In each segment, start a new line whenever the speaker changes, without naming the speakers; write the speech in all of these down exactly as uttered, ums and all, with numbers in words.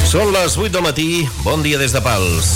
Són les vuit del matí, bon dia des de Pals.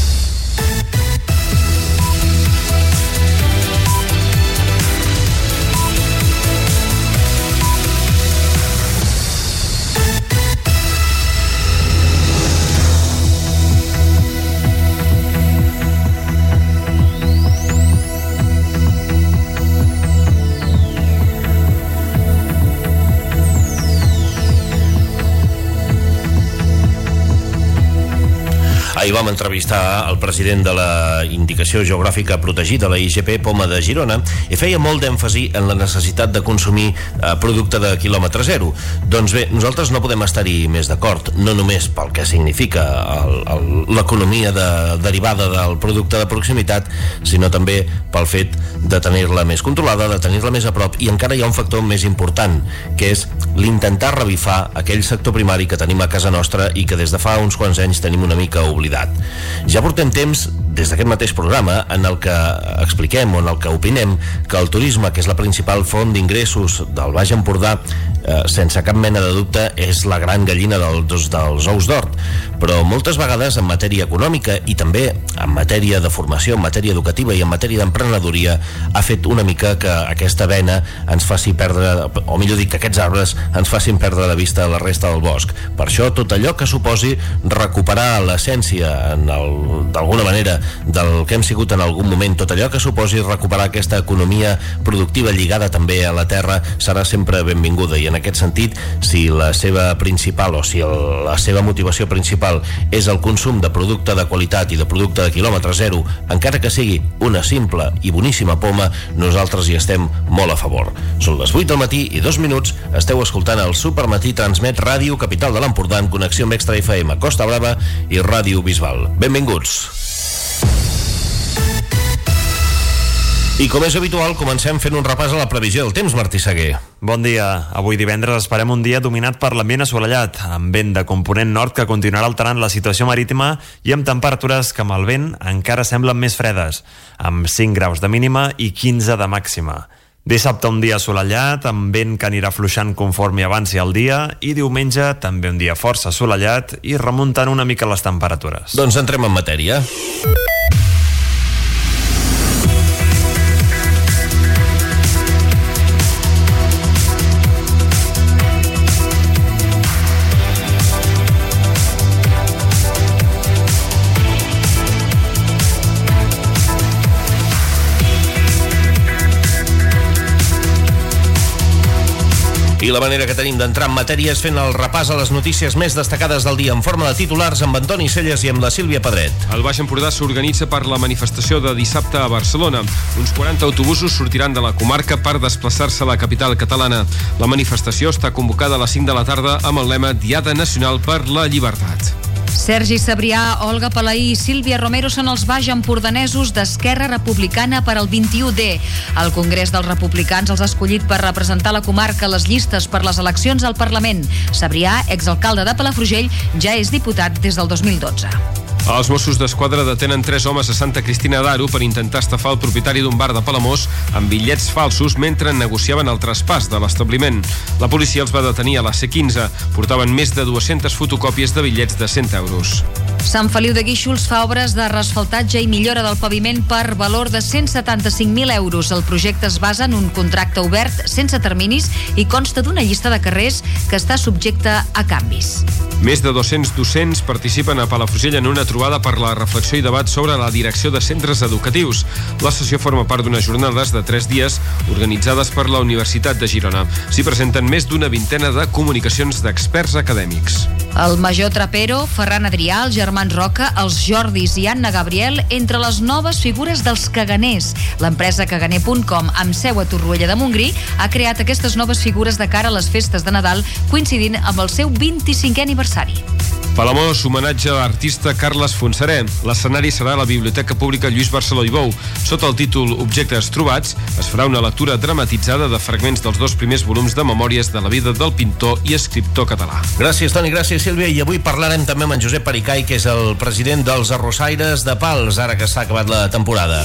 Ahir vam entrevistar el president de la Indicació Geogràfica Protegida, la I G P Poma de Girona, i feia molt d'èmfasi en la necessitat de consumir eh, producte de quilòmetre zero. Doncs bé, nosaltres no podem estar-hi més d'acord, no només pel que significa l'economia de, derivada del producte de proximitat, sinó també pel fet de tenir-la més controlada, de tenir-la més a prop, i encara hi ha un factor més important, que és l'intentar revifar aquell sector primari que tenim a casa nostra i que des de fa uns quants anys tenim una mica oblidat. Ja portem temps des d'aquest mateix programa en el que expliquem o en el que opinem que el turisme, que és la principal font d'ingressos del Baix Empordà, eh, sense cap mena de dubte és la gran gallina dels, dels ous d'or, però moltes vegades en matèria econòmica i també en matèria de formació, en matèria educativa i en matèria d'emprenedoria ha fet una mica que aquesta vena ens faci perdre, o millor dit, que aquests arbres ens facin perdre de vista la resta del bosc. Per això tot allò que suposi recuperar l'essència d'alguna manera del que hem sigut en algun moment, tot allò que suposi recuperar aquesta economia productiva lligada també a la terra serà sempre benvinguda, i en aquest sentit, si la seva principal o si el, la seva motivació principal és el consum de producte de qualitat i de producte de quilòmetre zero, encara que sigui una simple i boníssima poma, nosaltres hi estem molt a favor. Són les vuit del matí i dos minuts, esteu escoltant el Supermatí, transmet Ràdio Capital de l'Empordà en connexió amb Extra F M Costa Brava i Ràdio Bisbal. Benvinguts. I com és habitual, comencem fent un repàs a la previsió del temps, Martí Seguer.
Bon dia. Avui divendres esperem un dia dominat per l'ambient assolellat, amb vent de component nord que continuarà alterant la situació marítima i amb temperatures que amb el vent encara semblen més fredes, amb cinc graus de mínima i quinze de màxima. Dissabte un dia assolellat, amb vent que anirà fluixant conforme avanci el dia, i diumenge també un dia força assolellat i remuntant una mica les temperatures.
Doncs entrem en matèria. I la manera que tenim d'entrar en matèria és fent el repàs a les notícies més destacades del dia en forma de titulars amb Antoni Celles i amb la Sílvia Pedret.
El Baix Empordà s'organitza per la manifestació de dissabte a Barcelona. Uns quaranta autobusos sortiran de la comarca per desplaçar-se a la capital catalana. La manifestació està convocada a les cinc de la tarda amb el lema Diada Nacional per la Llibertat.
Sergi Sabrià, Olga Palaí i Sílvia Romero són els baix empordanesos d'Esquerra Republicana per al vint-i-u D. El Congrés dels Republicans els ha escollit per representar la comarca a les llistes per les eleccions al Parlament. Sabrià, exalcalde de Palafrugell, ja és diputat des del dos mil dotze.
Els Mossos d'Esquadra detenen tres homes a Santa Cristina d'Aro per intentar estafar el propietari d'un bar de Palamós amb bitllets falsos mentre negociaven el traspàs de l'establiment. La policia els va detenir a la C quinze. Portaven més de dues-centes fotocòpies de bitllets de cent euros.
Sant Feliu de Guíxols fa obres de reasfaltatge i millora del paviment per valor de cent setanta-cinc mil euros. El projecte es basa en un contracte obert sense terminis i consta d'una llista de carrers que està subjecta a canvis.
Més de dos-cents docents participen a Palafrugell en una trobada per la reflexió i debat sobre la direcció de centres educatius. La sessió forma part d'unes jornades de tres dies organitzades per la Universitat de Girona. S'hi presenten més d'una vintena de comunicacions d'experts acadèmics.
El major Trapero, Ferran Adrià, els germans Roca, els Jordis i Anna Gabriel entre les noves figures dels caganers. L'empresa caganer punt com, amb seu a Torroella de Montgrí, ha creat aquestes noves figures de cara a les festes de Nadal, coincidint amb el seu vint-i-cinquè aniversari.
Palamós, homenatge a l'artista Carles Fonseré. L'escenari serà a la Biblioteca Pública Lluís Barceló i Bou. Sota el títol Objectes trobats, es farà una lectura dramatitzada de fragments dels dos primers volums de memòries de la vida del pintor i escriptor català.
Gràcies, Toni, gràcies, Sílvia. I avui parlarem també amb en Josep Pericay, que és el president dels arrossaires de Pals, ara que s'ha acabat la temporada.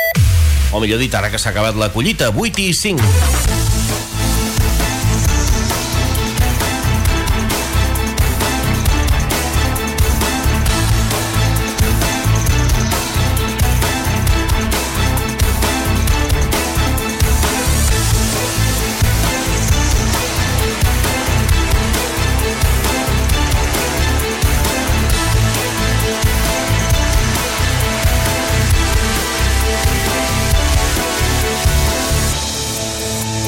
O millor dit, ara que s'ha acabat la collita, vuit i cinc.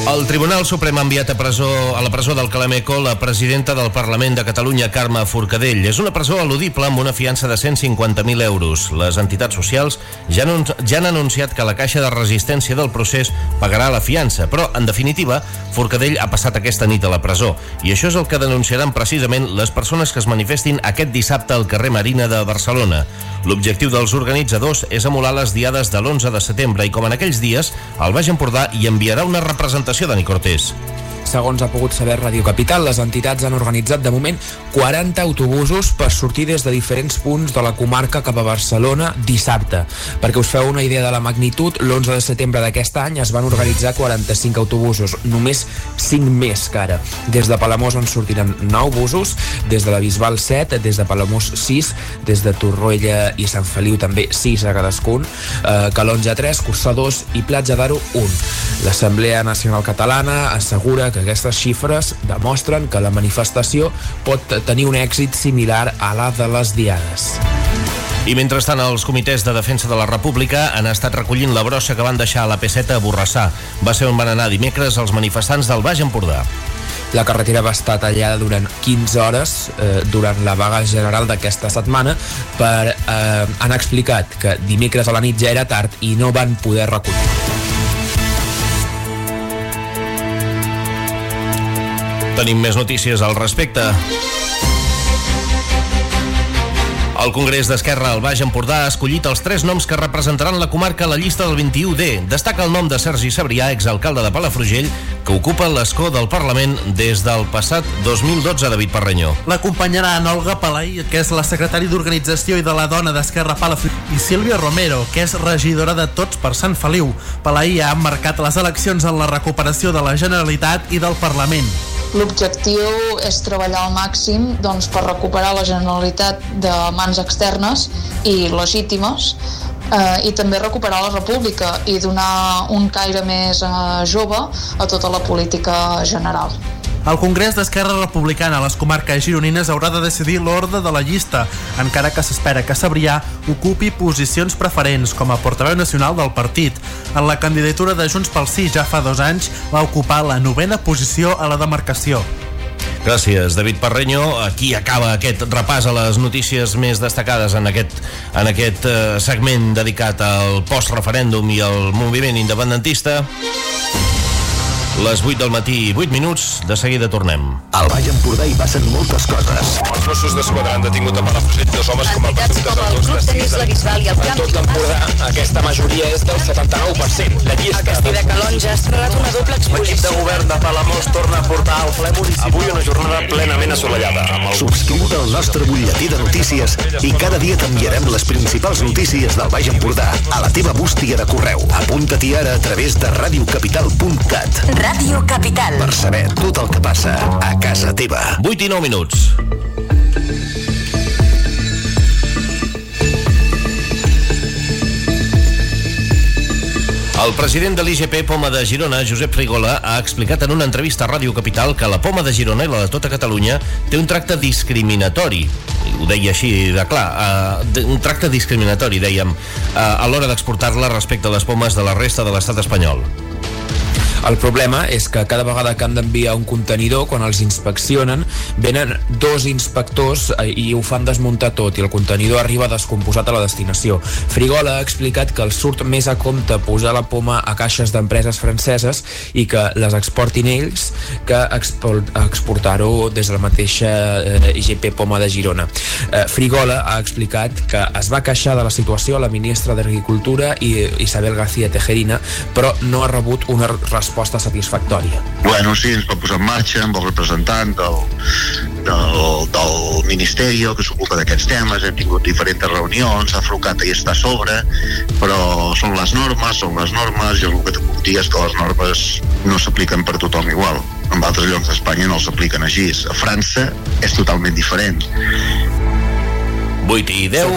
El Tribunal Suprem ha enviat a, presó, a la presó del Calameco la presidenta del Parlament de Catalunya, Carme Forcadell. És una presó eludible amb una fiança de cent cinquanta mil euros. Les entitats socials ja, no, ja han anunciat que la Caixa de Resistència del procés pagarà la fiança, però, en definitiva, Forcadell ha passat aquesta nit a la presó. I això és el que denunciaran precisament les persones que es manifestin aquest dissabte al carrer Marina de Barcelona. L'objectiu dels organitzadors és emular les diades de l'onze de setembre i, com en aquells dies, el Baix Empordà hi enviarà una representació Dani Cortés.
Segons ha pogut saber Ràdio Capital, les entitats han organitzat de moment quaranta autobusos per sortir des de diferents punts de la comarca cap a Barcelona dissabte. Perquè us feu una idea de la magnitud, l'onze de setembre d'aquest any es van organitzar quaranta-cinc autobusos, només cinc més que ara. Des de Palamós en sortiran nou busos, des de la Bisbal set, des de Palamós sis, des de Torroella i Sant Feliu també sis a cadascun, eh, Calonja tres, Corçà dos i Platja d'Aro un. L'Assemblea Nacional Catalana assegura que aquestes xifres demostren que la manifestació pot tenir un èxit similar a la de les diades.
I mentrestant, els comitès de defensa de la República han estat recollint la brossa que van deixar a la P set a Borrassà. Va ser on van anar dimecres els manifestants del Baix Empordà.
La carretera va estar tallada durant quinze hores eh, durant la vaga general d'aquesta setmana per, eh, han explicat que dimecres a la nit ja era tard i no van poder recollir.
Tenim més notícies al respecte. El Congrés d'Esquerra al Baix Empordà ha escollit els tres noms que representaran la comarca a la llista del vint-i-u D. Destaca el nom de Sergi Sabrià, exalcalde de Palafrugell, que ocupa l'escó del Parlament des del passat dos mil dotze, David Parreño.
L'acompanyarà en Olga Palaí, que és la secretària d'Organització i de la Dona d'Esquerra Palafrugell, i Sílvia Romero, que és regidora de Tots per Sant Feliu. Palaí ha marcat les eleccions en la recuperació de la Generalitat i del Parlament.
L'objectiu és treballar al màxim doncs, per recuperar la Generalitat de mans externes i legítimes eh, i també recuperar la República i donar un caire més eh, jove a tota la política general.
El Congrés d'Esquerra Republicana a les comarques gironines haurà de decidir l'ordre de la llista, encara que s'espera que Sabrià ocupi posicions preferents com a portaveu nacional del partit. En la candidatura de Junts pel Sí ja fa dos anys va ocupar la novena posició a la demarcació.
Gràcies, David Parreño. Aquí acaba aquest repàs a les notícies més destacades en aquest, en aquest eh, segment dedicat al post-referèndum i al moviment independentista. Les vuit del matí i vuit minuts, de seguida tornem.
Al Baix Empordà hi passen moltes coses.
Els Mossos d'Esquadra han detingut a Palafrugell dos homes com a presumptes autors de sis a tot l'Empordà. Aquesta majoria és del setanta-nou per cent. La llista...
A Castell de Calonja es trobà una doble exposició.
L'equip de govern de Palamós torna a portar al ple municipal. Avui una jornada plenament assolellada.
Subscriu-te al nostre butlletí de notícies i cada dia t'enviarem les principals notícies del Baix Empordà a la teva bústia de correu. Apunta-t'hi ara a través de radiocapital punt cat.
Ràdio Capital.
Per saber tot el que passa a casa teva.
vuit i nou minuts. El president de l'I G P Poma de Girona, Josep Frigola, ha explicat en una entrevista a Ràdio Capital que la Poma de Girona i la de tota Catalunya té un tracte discriminatori. Ho deia així de clar, uh, un tracte discriminatori, dèiem, uh, a l'hora d'exportar-la respecte a les pomes de la resta de l'estat espanyol.
El problema és que cada vegada que han d'enviar un contenidor, quan els inspeccionen, venen dos inspectors i ho fan desmuntar tot i el contenidor arriba descomposat a la destinació. Frigola ha explicat que els surt més a compte posar la poma a caixes d'empreses franceses i que les exportin ells que exportar-ho des de la mateixa eh, I G P Poma de Girona. Eh, Frigola ha explicat que es va queixar de la situació a la ministra d'Agricultura i Isabel García Tejerina, però no ha rebut una resposta resposta satisfactòria.
Bueno, sí, ens va posar en marxa amb el representant del, del, del Ministeri que s'ocupa d'aquests temes, hem tingut diferents reunions, ha afrocat i està a sobre, però són les normes, són les normes, i el que te puc dir és que les normes no s'apliquen per tothom igual. En altres llocs d'Espanya no s'apliquen així. A França és totalment diferent.
vuit i deu...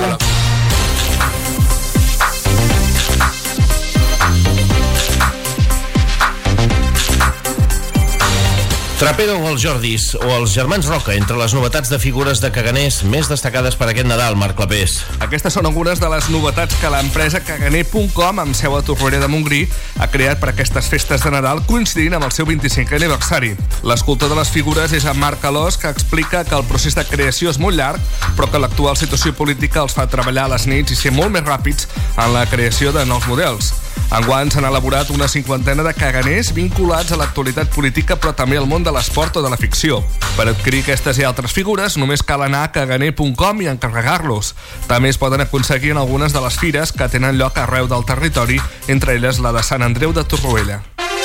Trapero o els Jordis o els germans Roca, entre les novetats de figures de caganers més destacades per aquest Nadal, Marc Clapés.
Aquestes són algunes de les novetats que l'empresa caganer punt com, amb seu a Torroella de Montgrí, ha creat per aquestes festes de Nadal coincidint amb el seu vint-i-cinquè aniversari. L'escultor de les figures és en Marc Alós, que explica que el procés de creació és molt llarg, però que l'actual situació política els fa treballar a les nits i ser molt més ràpids en la creació de nous models. Enguany s'han elaborat una cinquantena de caganers vinculats a l'actualitat política, però també al món de l'esport o de la ficció. Per adquirir aquestes i altres figures només cal anar a caganer punt com i encarregar-los. També es poden aconseguir en algunes de les fires que tenen lloc arreu del territori, entre elles la de Sant Andreu de Torroella.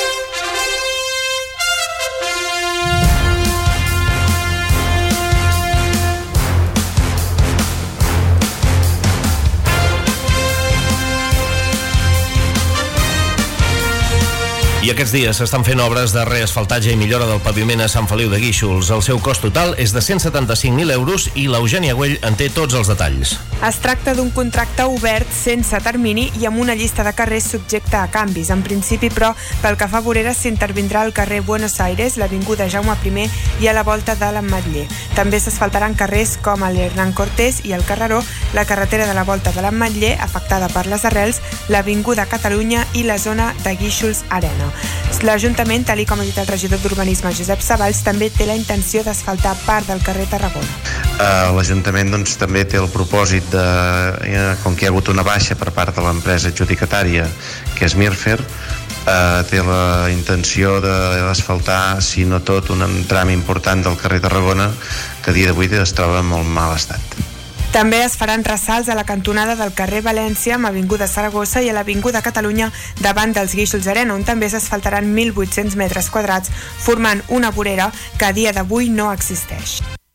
I aquests dies s'estan fent obres de reasfaltatge i millora del paviment a Sant Feliu de Guíxols. El seu cost total és de cent setanta-cinc mil euros i l'Eugènia Güell en té tots els detalls.
Es tracta d'un contracte obert sense termini i amb una llista de carrers subjecte a canvis. En principi, però, pel que fa a voreres, s'intervindrà al carrer Buenos Aires, l'avinguda Jaume primer i a la volta de l'Ametller. També s'asfaltaran carrers com el Hernán Cortés i el Carreró, la carretera de la volta de l'Ametller, afectada per les arrels, l'avinguda Catalunya i la zona de Guíxols Arena. L'Ajuntament, tal com ha dit el regidor d'Urbanisme Josep Savalls, també té la intenció d'asfaltar part del carrer Tarragona.
Uh, L'Ajuntament doncs, també té el propòsit de, eh, com que hi ha hagut una baixa per part de l'empresa adjudicatària, que és Mirfer, uh, té la intenció d'asfaltar, si no tot, un tram important del carrer Tarragona, que a dia d'avui es troba en molt mal estat.
També es faran ressalts a la cantonada del carrer València amb Avinguda Saragossa i a l'Avinguda Catalunya davant dels Guíxols Arena, on també s'asfaltaran mil vuit-cents metres quadrats, formant una vorera que a dia d'avui no existeix.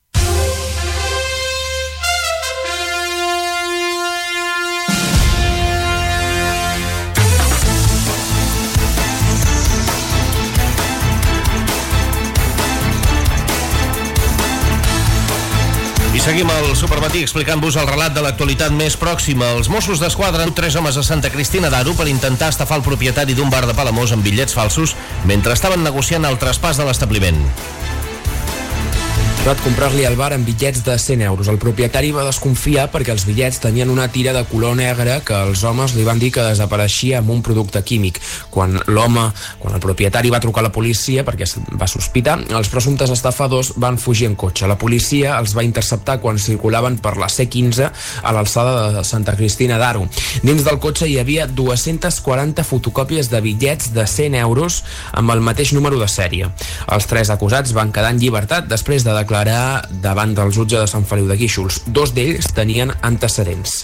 I seguim al Supermatí explicant-vos el relat de l'actualitat més pròxima. Els Mossos d'Esquadra han dut tres homes a Santa Cristina d'Aro per intentar estafar el propietari d'un bar de Palamós amb bitllets falsos mentre estaven negociant el traspàs de l'establiment.
Va comprar-li al bar amb bitllets de cent euros. El propietari va desconfiar perquè els bitllets tenien una tira de color negre que els homes li van dir que desapareixia amb un producte químic. Quan l'home, quan el propietari va trucar a la policia perquè va sospitar, els presumptes estafadors van fugir en cotxe. La policia els va interceptar quan circulaven per la C quinze a l'alçada de Santa Cristina d'Aro. Dins del cotxe hi havia dues-centes quaranta fotocòpies de bitllets de cent euros amb el mateix número de sèrie. Els tres acusats van quedar en llibertat després de declarar davant del jutge de Sant Feliu de Guíxols. Dos d'ells tenien antecedents.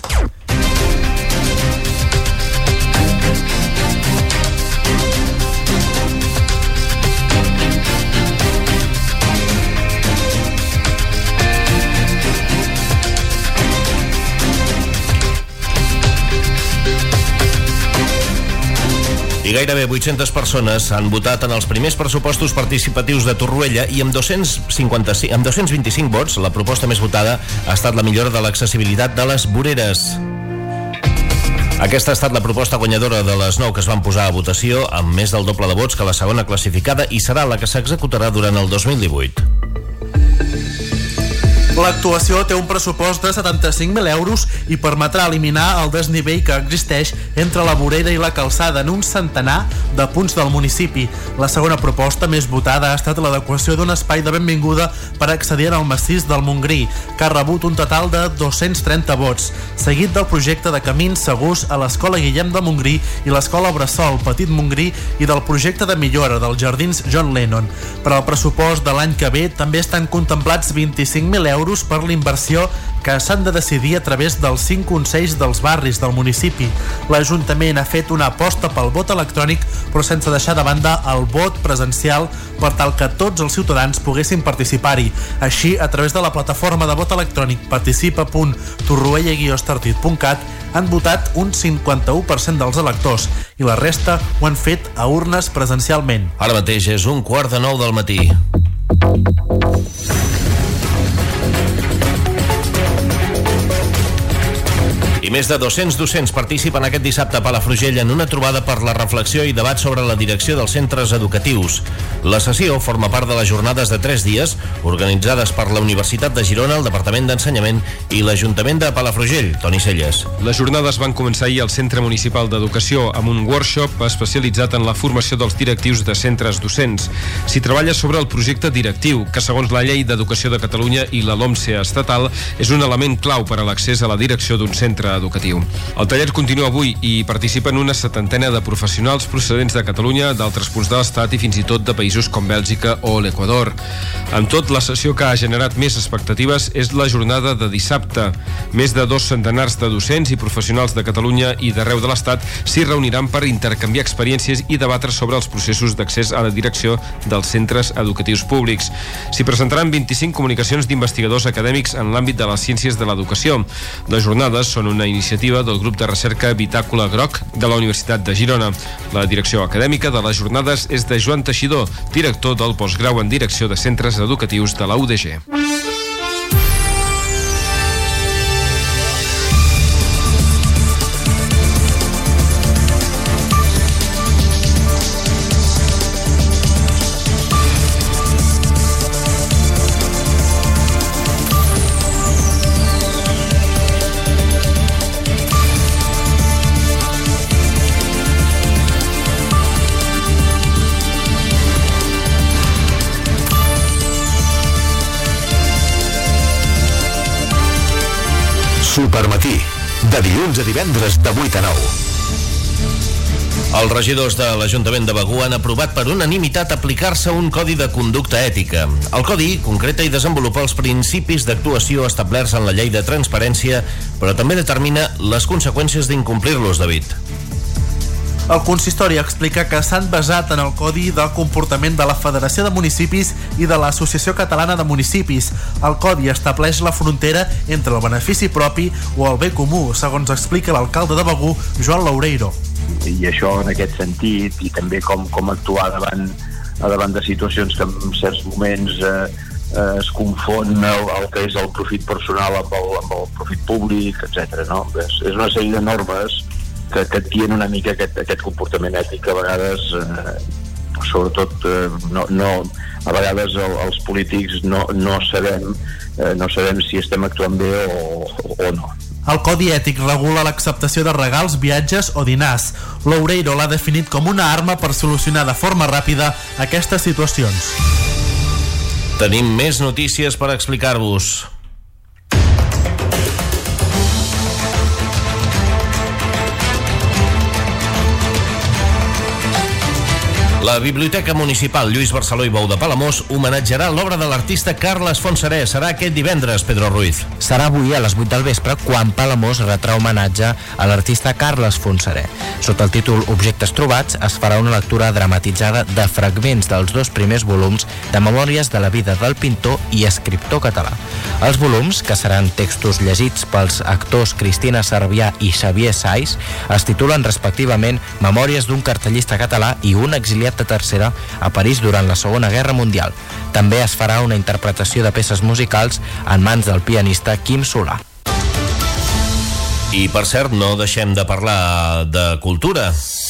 I gairebé vuit-centes persones han votat en els primers pressupostos participatius de Torroella i amb dos-cents cinquanta-cinc, amb dos-cents vint-i-cinc vots, la proposta més votada ha estat la millora de l'accessibilitat de les voreres. Aquesta ha estat la proposta guanyadora de les nou que es van posar a votació, amb més del doble de vots que la segona classificada, i serà la que s'executarà durant el dos mil divuit.
L'actuació té un pressupost de setanta-cinc mil euros i permetrà eliminar el desnivell que existeix entre la vorera i la calçada en un centenar de punts del municipi. La segona proposta més votada ha estat l'adequació d'un espai de benvinguda per accedir al massís del Montgrí, que ha rebut un total de dos-cents trenta vots, seguit del projecte de camins segurs a l'Escola Guillem de Montgrí i l'Escola Bressol Petit Montgrí i del projecte de millora dels jardins John Lennon. Per al pressupost de l'any que ve també estan contemplats vint-i-cinc mil euros per l'inversió que s'han de decidir a través dels cinc consells dels barris del municipi. L'Ajuntament ha fet una aposta pel vot electrònic, però sense deixar de banda el vot presencial per tal que tots els ciutadans poguessin participar-hi. Així, a través de la plataforma de vot electrònic participa punt torroella guió estartit punt cat han votat un cinquanta-u per cent dels electors i la resta ho han fet a urnes presencialment.
Ara mateix és un quart de nou del matí. més de dos-cents docents participen aquest dissabte a Palafrugell en una trobada per la reflexió i debat sobre la direcció dels centres educatius. La sessió forma part de les jornades de tres dies organitzades per la Universitat de Girona, el Departament d'Ensenyament i l'Ajuntament de Palafrugell. Toni Celles.
Les jornades van començar ahir al Centre Municipal d'Educació amb un workshop especialitzat en la formació dels directius de centres docents. S'hi treballa sobre el projecte directiu, que segons la Llei d'Educació de Catalunya i la LOMSE estatal és un element clau per a l'accés a la direcció d'un centre educatiu. El taller continua avui i participen una setantena de professionals procedents de Catalunya, d'altres punts de l'Estat i fins i tot de països com Bèlgica o l'Equador. Amb tot, la sessió que ha generat més expectatives és la jornada de dissabte. Més de dos centenars de docents i professionals de Catalunya i d'arreu de l'Estat s'hi reuniran per intercanviar experiències i debatre sobre els processos d'accés a la direcció dels centres educatius públics. S'hi presentaran vint-i-cinc comunicacions d'investigadors acadèmics en l'àmbit de les ciències de l'educació. Les jornades són una iniciativa del grup de recerca Bitàcola Groc de la Universitat de Girona. La direcció acadèmica de les jornades és de Joan Teixidor, director del postgrau en direcció de centres educatius de la U D G.
Supermatí, de dilluns a divendres de vuit a nou.
Els regidors de l'Ajuntament de Begur han aprovat per unanimitat aplicar-se un codi de conducta ètica. El codi concreta i desenvolupa els principis d'actuació establerts en la llei de transparència, però també determina les conseqüències d'incomplir-los, David.
El consistori explica que s'han basat en el Codi de Comportament de la Federació de Municipis i de l'Associació Catalana de Municipis. El codi estableix la frontera entre el benefici propi o el bé comú, segons explica l'alcalde de Begur, Joan Loureiro.
I això en aquest sentit, i també com, com actuar davant, davant de situacions que en certs moments eh, eh, es confon el, el que és el profit personal amb el, amb el profit públic, etcètera. No? És, és una sèrie de normes que, que tien una mica aquest, aquest comportament ètic que a vegades, eh, sobretot, eh, no, no, a vegades el, els polítics no, no, sabem, eh, no sabem si estem actuant bé o, o no.
El Codi Ètic regula l'acceptació de regals, viatges o dinars. Loureiro l'ha definit com una arma per solucionar de forma ràpida aquestes situacions.
Tenim més notícies per explicar-vos. La Biblioteca Municipal Lluís Barceló i Bou de Palamós homenatjarà l'obra de l'artista Carles Fontserè. Serà aquest divendres, Pedro Ruiz.
Serà avui a les vuit del vespre quan Palamós retrà homenatge a l'artista Carles Fontserè. Sota el títol Objectes trobats es farà una lectura dramatitzada de fragments dels dos primers volums de Memòries de la vida del pintor i escriptor català. Els volums, que seran textos llegits pels actors Cristina Cervià i Xavier Sais, es titulen respectivament Memòries d'un cartellista català i un exiliat de tercera a París durant la Segona Guerra Mundial. També es farà una interpretació de peces musicals en mans del pianista Quim Solà.
I, per cert, no deixem de parlar de cultura.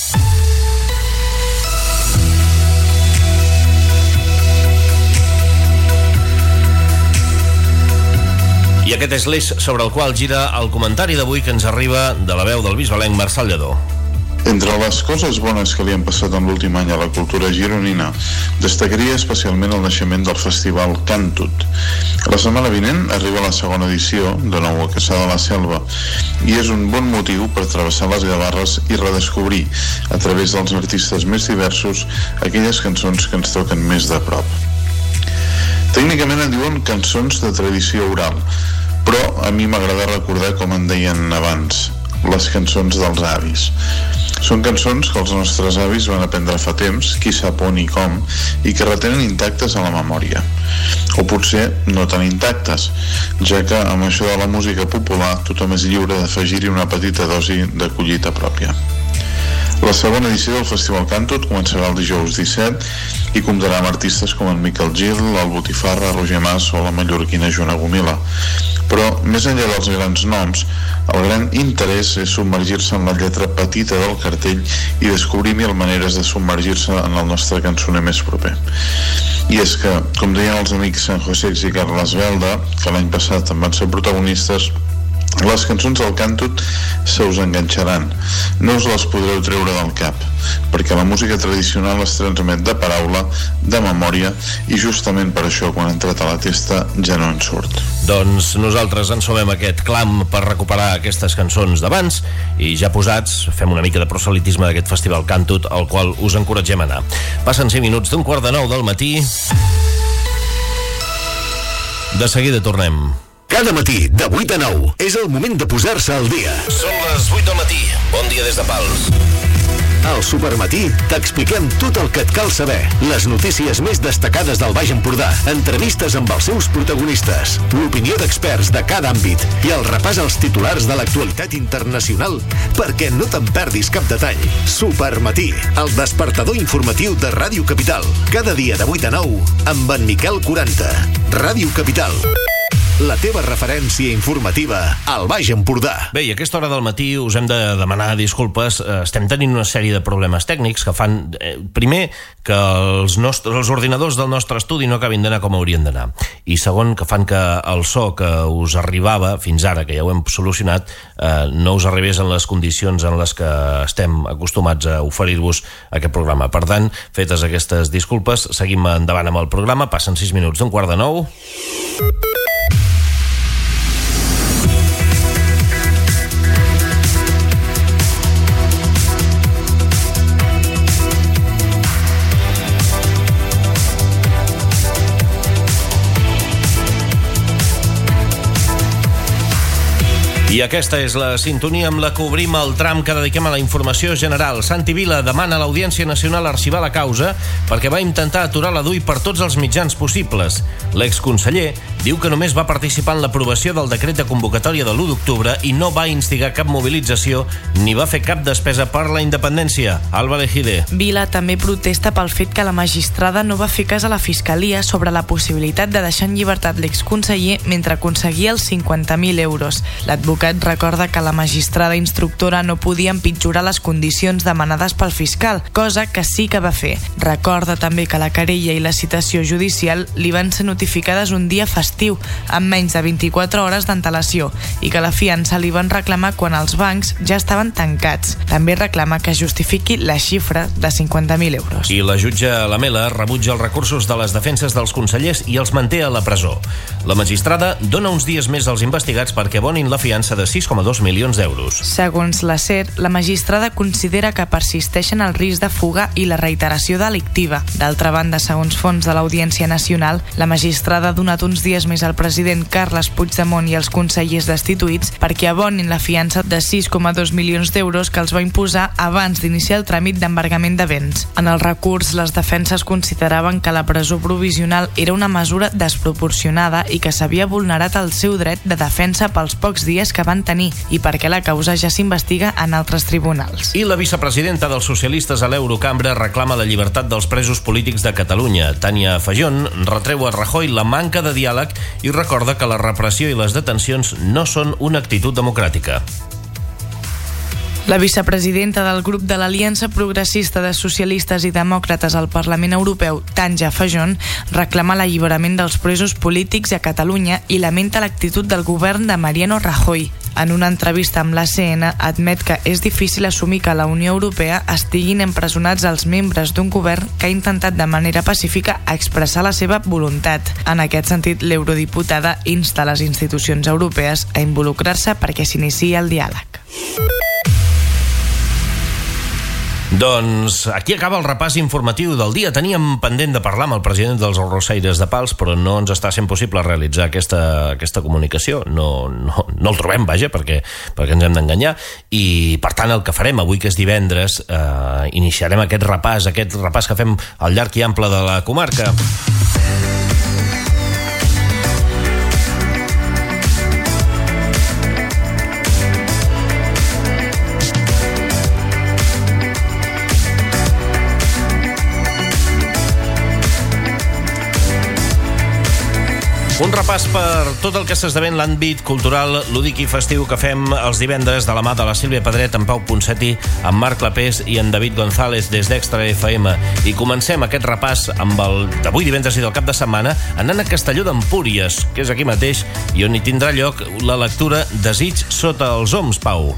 I aquest és l'eix sobre el qual gira el comentari d'avui que ens arriba de la veu del bisbalenc Marçal Lledó.
Entre les coses bones que li han passat en l'últim any a la cultura gironina, destacaria especialment el naixement del festival Cantut. La setmana vinent arriba la segona edició, de nou a Cassà de la Selva, i és un bon motiu per travessar les Gavarres i redescobrir, a través dels artistes més diversos, aquelles cançons que ens toquen més de prop. Tècnicament en diuen cançons de tradició oral, però a mi m'agrada recordar com en deien abans, les cançons dels avis. Són cançons que els nostres avis van aprendre fa temps, qui sap on i com, i que retenen intactes a la memòria. O potser no tan intactes, ja que amb això de la música popular tothom és lliure d'afegir-hi una petita dosi de collita pròpia. La segona edició del Festival Cantut començarà el dijous disset i comptarà amb artistes com en Miquel Gil, el Botifarra, Roger Mas o la mallorquina Joana Gomila. Però, més enllà dels grans noms, el gran interès és submergir-se en la lletra petita del cartell i descobrir mil maneres de submergir-se en el nostre cançoner més proper. I és que, com deien els amics San José i Carles Belda, que l'any passat en van ser protagonistes, les cançons del Cantut se us enganxaran, no us les podreu treure del cap, perquè la música tradicional es transmet de paraula, de memòria, i justament per això quan ha entrat a la testa ja no en surt.
Doncs nosaltres ensumem aquest clam per recuperar aquestes cançons d'abans i ja posats fem una mica de proselitisme d'aquest festival Cantut al qual us encoratgem a anar. Passen cinc minuts d'un quart de nou del matí. De seguida tornem.
Cada matí, de vuit a nou, és el moment de posar-se al dia.
Són les vuit del matí. Bon dia des de Pals.
Al Supermatí t'expliquem tot el que et cal saber. Les notícies més destacades del Baix Empordà, entrevistes amb els seus protagonistes, l'opinió d'experts de cada àmbit i el repàs als titulars de l'actualitat internacional perquè no te'n perdis cap detall. Supermatí, el despertador informatiu de Ràdio Capital. Cada dia de vuit a nou amb en Miquel quaranta. Ràdio Capital, la teva referència informativa al Baix Empordà.
Bé, i a aquesta hora del matí us hem de demanar disculpes. Estem tenint una sèrie de problemes tècnics que fan, eh, primer, que els, nostres, els ordinadors del nostre estudi no acabin d'anar com haurien d'anar. I segon, que fan que el so que us arribava fins ara, que ja ho hem solucionat, eh, no us arribés en les condicions en les que estem acostumats a oferir-vos aquest programa. Per tant, fetes aquestes disculpes, seguim endavant amb el programa. Passen sis minuts d'un quart de nou. I aquesta és la sintonia amb la que obrim el tram que dediquem a la informació general. Santi Vila demana a l'Audiència Nacional arxivar la causa perquè va intentar aturar la D U I per tots els mitjans possibles. L'exconseller diu que només va participar en l'aprovació del decret de convocatòria de l'u d'octubre i no va instigar cap mobilització ni va fer cap despesa per la independència. Alba Lejide.
Vila també protesta pel fet que la magistrada no va fer cas a la Fiscalia sobre la possibilitat de deixar en llibertat l'exconseller mentre aconseguia els cinquanta mil euros. L'advocat recorda que la magistrada instructora no podia empitjorar les condicions demanades pel fiscal, cosa que sí que va fer. Recorda també que la querella i la citació judicial li van ser notificades un dia festiu, amb menys de vint-i-quatre hores d'antelació, i que la fiança li van reclamar quan els bancs ja estaven tancats. També reclama que justifiqui la xifra de cinquanta mil euros.
I la jutge Lamela rebutja els recursos de les defenses dels consellers i els manté a la presó. La magistrada dona uns dies més als investigats perquè abonin la fiança de sis coma dos milions d'euros.
Segons la SER, la magistrada considera que persisteixen el risc de fuga i la reiteració delictiva. D'altra banda, segons fons de l'Audiència Nacional, la magistrada ha donat uns dies més al president Carles Puigdemont i als consellers destituïts perquè abonin la fiança de sis coma dos milions d'euros que els va imposar abans d'iniciar el tràmit d'embargament de béns. En el recurs, les defenses consideraven que la presó provisional era una mesura desproporcionada i que s'havia vulnerat el seu dret de defensa pels pocs dies que van tenir i perquè la causa ja s'investiga en altres tribunals.
I la vicepresidenta dels socialistes a l'Eurocambra reclama la llibertat dels presos polítics de Catalunya. Tània Fajon retreu a Rajoy la manca de diàleg i recorda que la repressió i les detencions no són una actitud democràtica.
La vicepresidenta del grup de l'Aliança Progressista de Socialistes i Demòcrates al Parlament Europeu, Tanja Fajon, reclama l'alliberament dels presos polítics a Catalunya i lamenta l'actitud del govern de Mariano Rajoy. En una entrevista amb l'A C N, admet que és difícil assumir que a la Unió Europea estiguin empresonats els membres d'un govern que ha intentat de manera pacífica expressar la seva voluntat. En aquest sentit, l'eurodiputada insta les institucions europees a involucrar-se perquè s'iniciï el diàleg.
Doncs aquí acaba el repàs informatiu del dia. Teníem pendent de parlar amb el president dels Arrossaires de Pals, però no ens està sent possible realitzar aquesta, aquesta comunicació. No, no, no el trobem, vaja, perquè, perquè ens hem d'enganyar. I, per tant, el que farem avui, que és divendres, eh, iniciarem aquest repàs, aquest repàs que fem al llarg i ample de la comarca. Un repàs per tot el que s'esdevé en l'àmbit cultural, lúdic i festiu que fem els divendres de la mà de la Sílvia Pedret, en Pau Ponseti, en Marc Clapés i en David González des d'Extra F M. I comencem aquest repàs amb el d'avui divendres i del cap de setmana anant a Castelló d'Empúries, que és aquí mateix, i on hi tindrà lloc la lectura Desig sota els oms, Pau.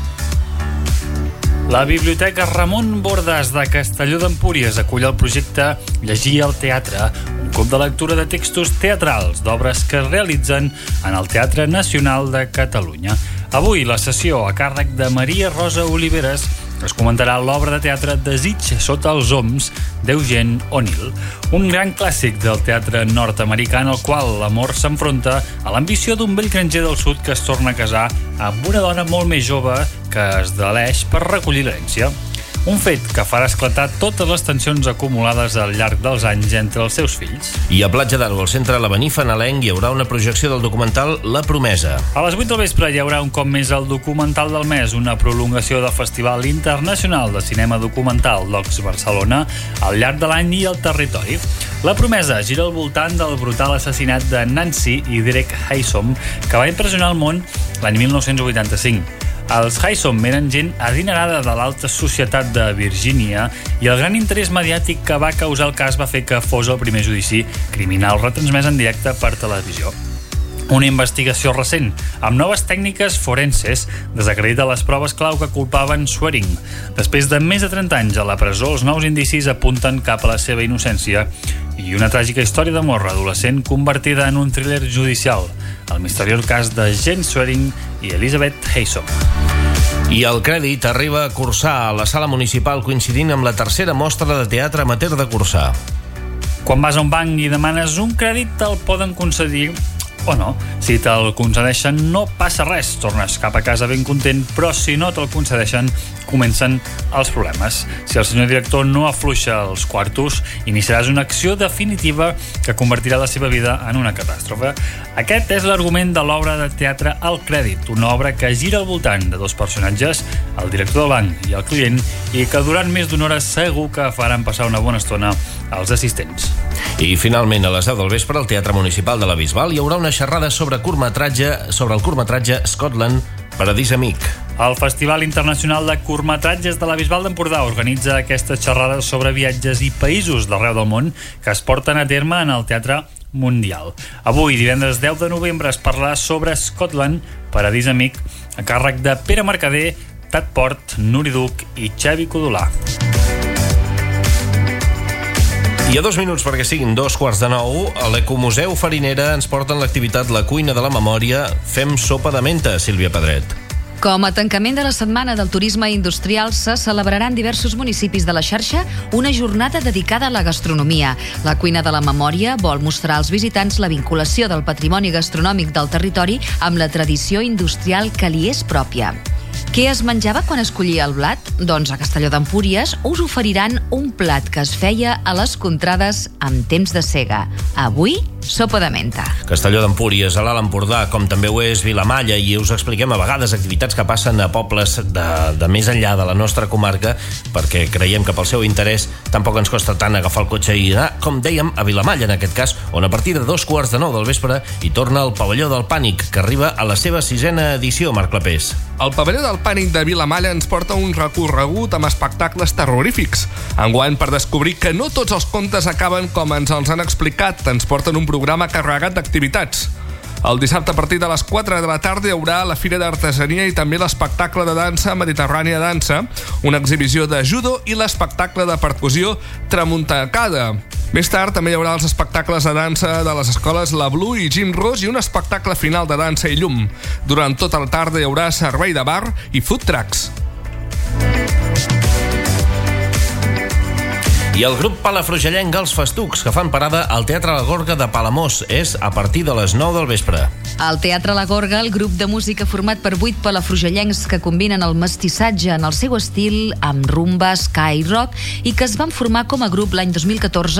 La Biblioteca Ramon Bordas de Castelló d'Empúries acull el projecte Llegir al Teatre, un club de lectura de textos teatrals d'obres que es realitzen en el Teatre Nacional de Catalunya. Avui la sessió a càrrec de Maria Rosa Oliveres es comentarà l'obra de teatre Desig sota els oms d'Eugene O'Neill, un gran clàssic del teatre nord-americà en el qual l'amor s'enfronta a l'ambició d'un vell granger del sud que es torna a casar amb una dona molt més jove que es deleix per recollir l'herència. Un fet que farà esclatar totes les tensions acumulades al llarg dels anys entre els seus fills.
I a Platja d'Aro, al centre L'Avenir Fanalenc, hi haurà una projecció del documental La Promesa.
A les vuit del vespre hi haurà un cop més el documental del mes, una prolongació del Festival Internacional de Cinema Documental d'Ocs Barcelona al llarg de l'any i al territori. La Promesa gira al voltant del brutal assassinat de Nancy i Derek Haysom, que va impressionar el món l'any mil nou-cents vuitanta-cinc. Els Haysom eren gent adinerada de l'alta societat de Virgínia i el gran interès mediàtic que va causar el cas va fer que fos el primer judici criminal retransmès en directe per televisió. Una investigació recent, amb noves tècniques forenses, desacredita les proves clau que culpaven Swearing. Després de més de trenta anys a la presó, els nous indicis apunten cap a la seva innocència i una tràgica història d'amor adolescent convertida en un thriller judicial, el misteriós cas de Jane Swearing i Elizabeth Haysom.
I el crèdit arriba a Corçà, a la sala municipal, coincidint amb la tercera mostra de teatre amateur de Corçà.
Quan vas a un banc i demanes un crèdit, te'l poden concedir o no. Si te'l concedeixen no passa res, tornes cap a casa ben content, però si no te'l concedeixen comencen els problemes. Si el senyor director no afluixa els quartos, iniciaràs una acció definitiva que convertirà la seva vida en una catàstrofe. Aquest és l'argument de l'obra de teatre El Crèdit, una obra que gira al voltant de dos personatges, el director del banc i el client, i que durant més d'una hora segur que faran passar una bona estona als assistents.
I finalment, a les deu del vespre, al Teatre Municipal de la Bisbal hi haurà una xerrada sobre curtmetratge sobre el curtmetratge Scotland, Paradís Amic.
El Festival Internacional de Curtmetratges de la Bisbal d'Empordà organitza aquestes xerrades sobre viatges i països d'arreu del món que es porten a terme en el Teatre Mundial. Avui, divendres deu de novembre, es parlarà sobre Scotland, Paradís Amic, a càrrec de Pere Mercader, Tat Port, Nuri Duc i Xavi Codolà.
I a dos minuts perquè siguin dos quarts de nou, a l'Ecomuseu Farinera ens porten l'activitat La Cuina de la Memòria. Fem sopa de menta, Sílvia Pedret.
Com a tancament de la Setmana del Turisme Industrial se celebrarà en diversos municipis de la xarxa una jornada dedicada a la gastronomia. La Cuina de la Memòria vol mostrar als visitants la vinculació del patrimoni gastronòmic del territori amb la tradició industrial que li és pròpia. Què es menjava quan es collia el blat? Doncs a Castelló d'Empúries us oferiran un plat que es feia a les contrades amb temps de sega. Avui, sopa de menta.
Castelló d'Empúries, a l'Alt Empordà, com també ho és Vilamalla, i us expliquem a vegades activitats que passen a pobles de, de més enllà de la nostra comarca, perquè creiem que pel seu interès tampoc ens costa tant agafar el cotxe i anar, com dèiem, a Vilamalla, en aquest cas, on a partir de dos quarts de nou del vespre hi torna el Pavelló del Pànic, que arriba a la seva sisena edició, Marc Clapés.
El Pavelló del Pànic de Vilamalla ens porta un recorregut amb espectacles terrorífics. Enguany, per descobrir que no tots els contes acaben com ens els han explicat, ens porten un programa carregat d'activitats. El dissabte a partir de les quatre de la tarda hi haurà la Fira d'Artesania i també l'espectacle de dansa Mediterrània Dansa, una exhibició de judo i l'espectacle de percussió Tramuntacada. Més tard també hi haurà els espectacles de dansa de les escoles La Blue i Jim Ross i un espectacle final de dansa i llum. Durant tota la tarda hi haurà servei de bar i food trucks.
I el grup palafrugellenc Els Festucs, que fan parada al Teatre La Gorga de Palamós, és a partir de les nou del vespre.
Al Teatre La Gorga, el grup de música format per vuit palafrugellencs que combinen el mestissatge en el seu estil amb rumba, ska i rock i que es van formar com a grup l'any dos mil catorze,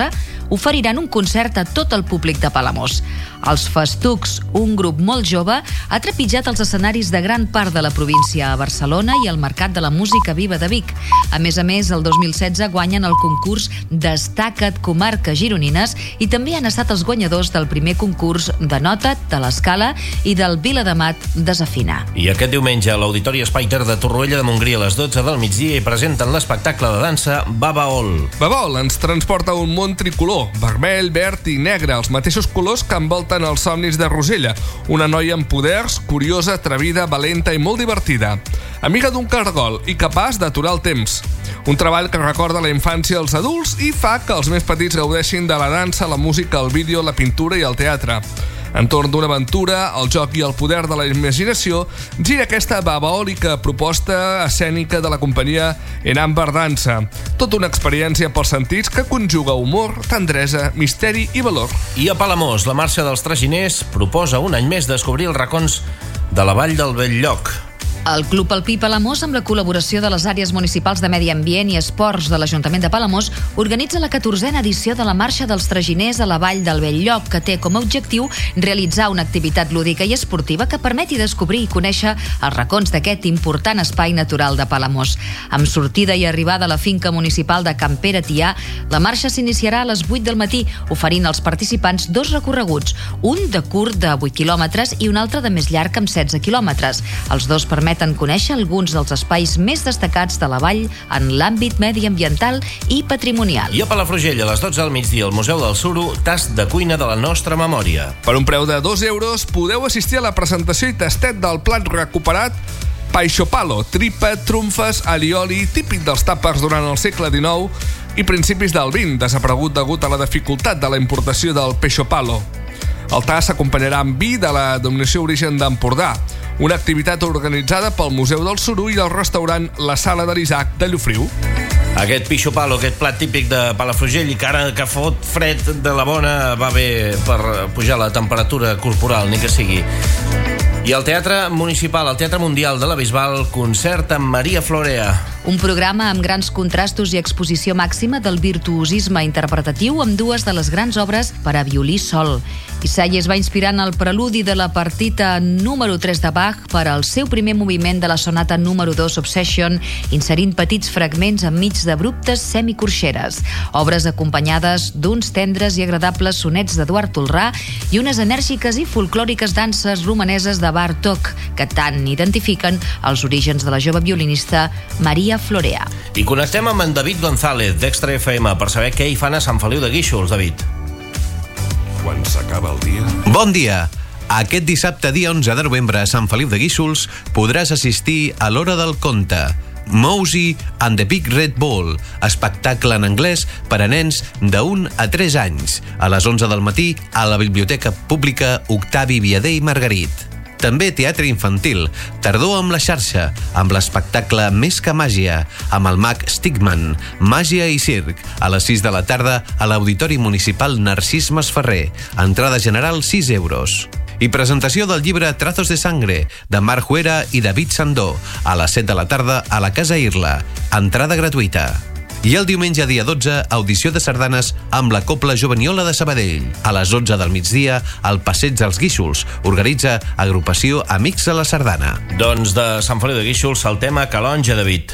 oferiran un concert a tot el públic de Palamós. Els Festucs, un grup molt jove, ha trepitjat els escenaris de gran part de la província a Barcelona i al Mercat de la Música Viva de Vic. A més a més, el dos mil setze guanyen el concurs Destaca't Comarques Gironines i també han estat els guanyadors del primer concurs de Nota't, de l'Escala i del Viladamat Desafina.
I aquest diumenge a l'Auditori Spider de Torroella de Montgrí a les dotze del migdia hi presenten l'espectacle de dansa Babaol.
Babaol ens transporta un món tricolor, vermell, verd i negre, els mateixos colors que envolten els somnis de Rosella, una noia amb poders, curiosa, atrevida, valenta i molt divertida. Amiga d'un cargol i capaç d'aturar el temps. Un treball que recorda la infància als adults i fa que els més petits gaudeixin de la dansa, la música, el vídeo, la pintura i el teatre. Entorn d'una aventura, el joc i el poder de la imaginació, gira aquesta babaòlica proposta escènica de la companyia Enambar Dansa. Tota una experiència pels sentits que conjuga humor, tendresa, misteri i valor.
I a Palamós, la Marxa dels Traginers proposa un any més descobrir els racons de la Vall del Belllloc.
El Club Alpí Palamós, amb la col·laboració de les àrees municipals de Medi Ambient i Esports de l'Ajuntament de Palamós, organitza la catorzena edició de la Marxa dels Traginers a la Vall del Belllloc, que té com a objectiu realitzar una activitat lúdica i esportiva que permeti descobrir i conèixer els racons d'aquest important espai natural de Palamós. Amb sortida i arribada a la finca municipal de Can Pere Tià, la marxa s'iniciarà a les vuit del matí, oferint als participants dos recorreguts, un de curt de vuit quilòmetres i un altre de més llarg amb setze quilòmetres. Els dos permeten permeten conèixer alguns dels espais més destacats de la vall en l'àmbit mediambiental i patrimonial.
I a Palafrugell, a les dotze del migdia, al Museu del Suro, tast de cuina de la nostra memòria.
Per un preu de dos euros podeu assistir a la presentació i tastet del plat recuperat Paixo Palo, tripa, trumfes, alioli, típic dels tàpers durant el segle dinou i principis del vint, desaparegut degut a la dificultat de la importació del Paixo Palo. El tast s'acompanyarà amb vi de la denominació Origen d'Empordà, una activitat organitzada pel Museu del Suro i el restaurant La Sala de l'Isaac de Llofriu.
Aquest Paixo Palo, aquest plat típic de Palafrugell i que ara que fot fred de la bona va bé per pujar la temperatura corporal, ni que sigui. I al Teatre Municipal, al Teatre Mundial de la Bisbal, concert amb Maria Florea.
Un programa amb grans contrastos i exposició màxima del virtuosisme interpretatiu amb dues de les grans obres per a violí sol. Isai es va inspirar en el preludi de la partita número tres de Bach per al seu primer moviment de la sonata número dos Obsession, inserint petits fragments enmig d'abruptes semicorxeres. Obres acompanyades d'uns tendres i agradables sonets d'Eduard Tolrà i unes enèrgiques i folclòriques danses romaneses de Bartók, que tant identifiquen els orígens de la jove violinista Maria Florea.
I connectem amb en David González, d'Extra F M, per saber què hi fan a Sant Feliu de Guíxols, David.
Quan s'acaba el dia...
Bon dia! Aquest dissabte, dia onze de novembre, a Sant Feliu de Guíxols, podràs assistir a l'Hora del Conte. Mosey and the Big Red Ball, espectacle en anglès per a nens d'un a tres anys, a les onze del matí a la Biblioteca Pública Octavi Viader i Margarit. També teatre infantil, tardor amb la xarxa, amb l'espectacle Més que màgia, amb el mag Stigman, màgia i circ, a les sis de la tarda a l'Auditori Municipal Narcís Masferrer, entrada general sis euros. I presentació del llibre Trazos de Sangre, de Marc Huera i David Sandó, a les set de la tarda a la Casa Irla, entrada gratuïta. I el diumenge dia dotze, audició de sardanes amb la Copla Joveniola de Sabadell. A les onze del migdia, al Passeig dels Guíxols. Organitza agrupació Amics de la Sardana.
Doncs de Sant Feliu de Guíxols saltem a Calonge, David.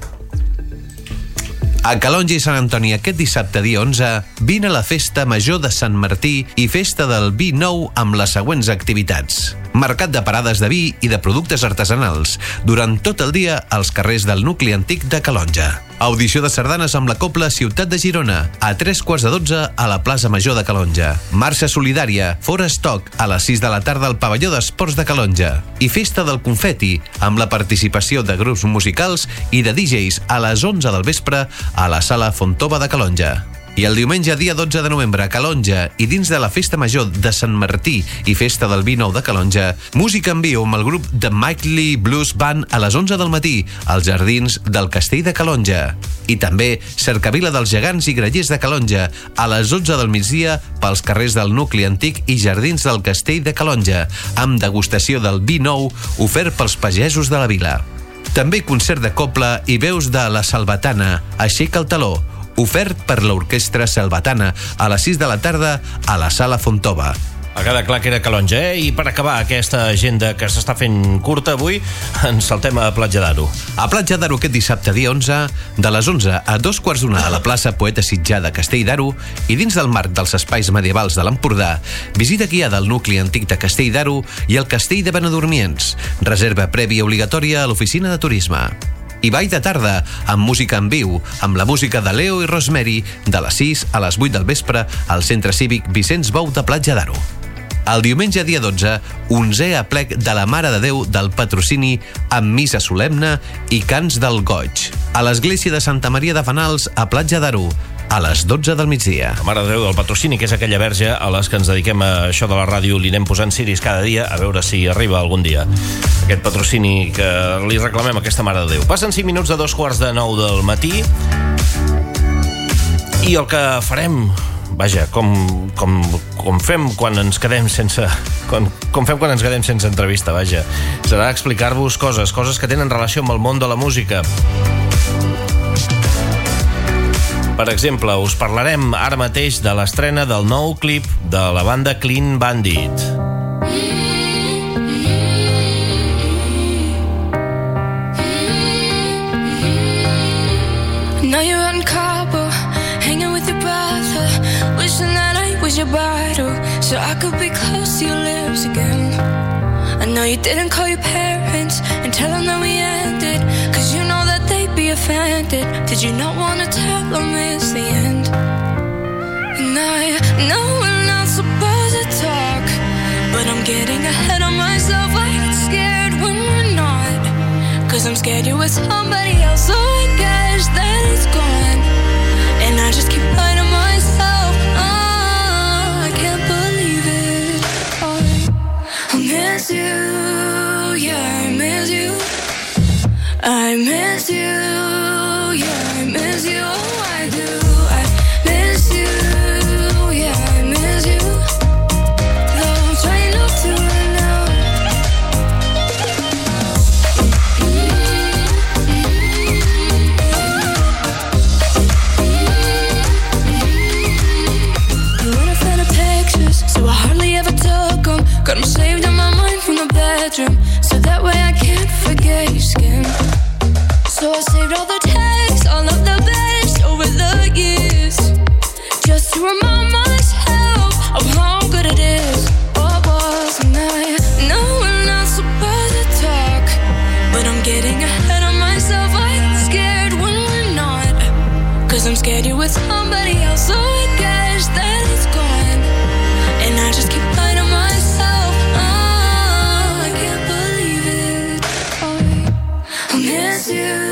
A Calonge i Sant Antoni aquest dissabte dia onze, vine a la Festa Major de Sant Martí i Festa del Vi Nou amb les següents activitats. Mercat de parades de vi i de productes artesanals, durant tot el dia als carrers del nucli antic de Calonge. Audició de sardanes amb la Copla Ciutat de Girona, a tres quarts de dotze a la plaça Major de Calonge. Marxa solidària, fora estoc, a les sis de la tarda al pavelló d'esports de Calonge. I Festa del Confeti, amb la participació de grups musicals i de D Js a les onze del vespre a la sala Fontova de Calonge. I el diumenge, dia dotze de novembre, a Calonge, i dins de la Festa Major de Sant Martí i Festa del Vi Nou de Calonge, música en viu amb el grup The Mikely Blues Band a les onze del matí, als jardins del Castell de Calonge. I també Cercavila dels Gegants i Grallers de Calonge, a les dotze del migdia, pels carrers del nucli antic i jardins del Castell de Calonge, amb degustació del vi nou ofert pels pagesos de la vila. També concert de copla i veus de La Salvatana, Aixeca el taló, ofert per l'Orquestra Salvatana a les sis de la tarda a la Sala Fontova.
Ha quedat clar que era Calonja, eh? I per acabar aquesta agenda que s'està fent curta avui, ens saltem a Platja d'Aro.
A Platja d'Aro aquest dissabte dia onze, de les onze a dos quarts d'una a la plaça Poeta Sitjà de Castell d'Aro i dins del marc dels espais medievals de l'Empordà, visita guiada al nucli antic de Castell d'Aro i el Castell de Benedormients. Reserva prèvia obligatòria a l'oficina de turisme. I ball de tarda, amb música en viu, amb la música de Leo i Rosemary, de les sis a les vuit del vespre al Centre Cívic Vicenç Bou de Platja d'Aro. El diumenge dia dotze, onzè aplec de la Mare de Déu del Patrocini amb missa solemne i cants del goig. A l'església de Santa Maria de Fanals, a Platja d'Aro, a les dotze del migdia.
La Mare de Déu del Patrocini, que és aquella verge a les que ens dediquem a això de la ràdio, li anem posant ciris cada dia, a veure si arriba algun dia aquest patrocini que li reclamem a aquesta Mare de Déu. Passen cinc minuts de dos quarts de nou del matí i el que farem, vaja, com, com, com fem quan ens quedem sense com, com fem quan ens quedem sense entrevista, vaja, serà explicar-vos coses, coses que tenen relació amb el món de la música. Per exemple, us parlarem ara mateix de l'estrena del nou clip de la banda Clean Bandit.
Now you're out in Cabo, hanging with your brother, wishing that I was your bottle, so I could be close to your lips again. I know you didn't call your parents and tell them that we ended, cause you know that they'd be offended. Did you not want to tell them it's the end? And I know we're not supposed to talk, but I'm getting ahead of myself. I get scared when we're not, cause I'm scared you're with somebody else. So I guess that it's gone, and I just keep lying to myself. Oh, I can't believe it. Oh, I miss you, yeah, I miss you. I miss you, yeah, I miss you. Oh, I do. I miss you, yeah, I miss you. Though I'm trying not to right now. You went and found the pictures, so I hardly ever took them. Got them saved in my mind from the bedroom, so that way I can't forget your skin. So I saved all the texts, all of the best over the years, just to remind myself of how good it is. What was, and I know we're not supposed to talk, but I'm getting ahead of myself. I get scared when we're not, cause I'm scared you're with somebody else. So I guess that it's gone, and I just keep lying to myself. Oh, I can't believe it. Oh, I miss you.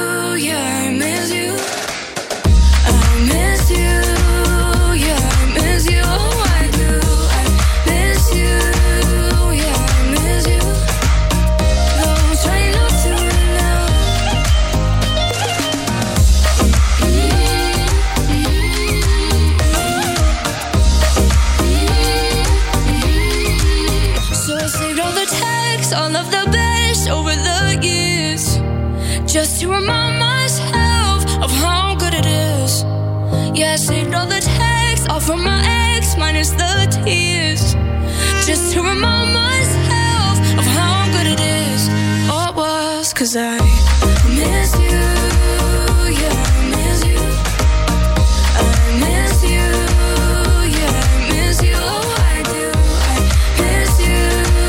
All of the best over the years, just to remind myself of how good it is. Yeah, I saved all the texts, all from my ex, minus the tears, just to remind myself of how good it is. Oh, it was, cause I miss you, yeah, I miss you. I miss you, yeah, I miss you. Oh, I do, I miss you.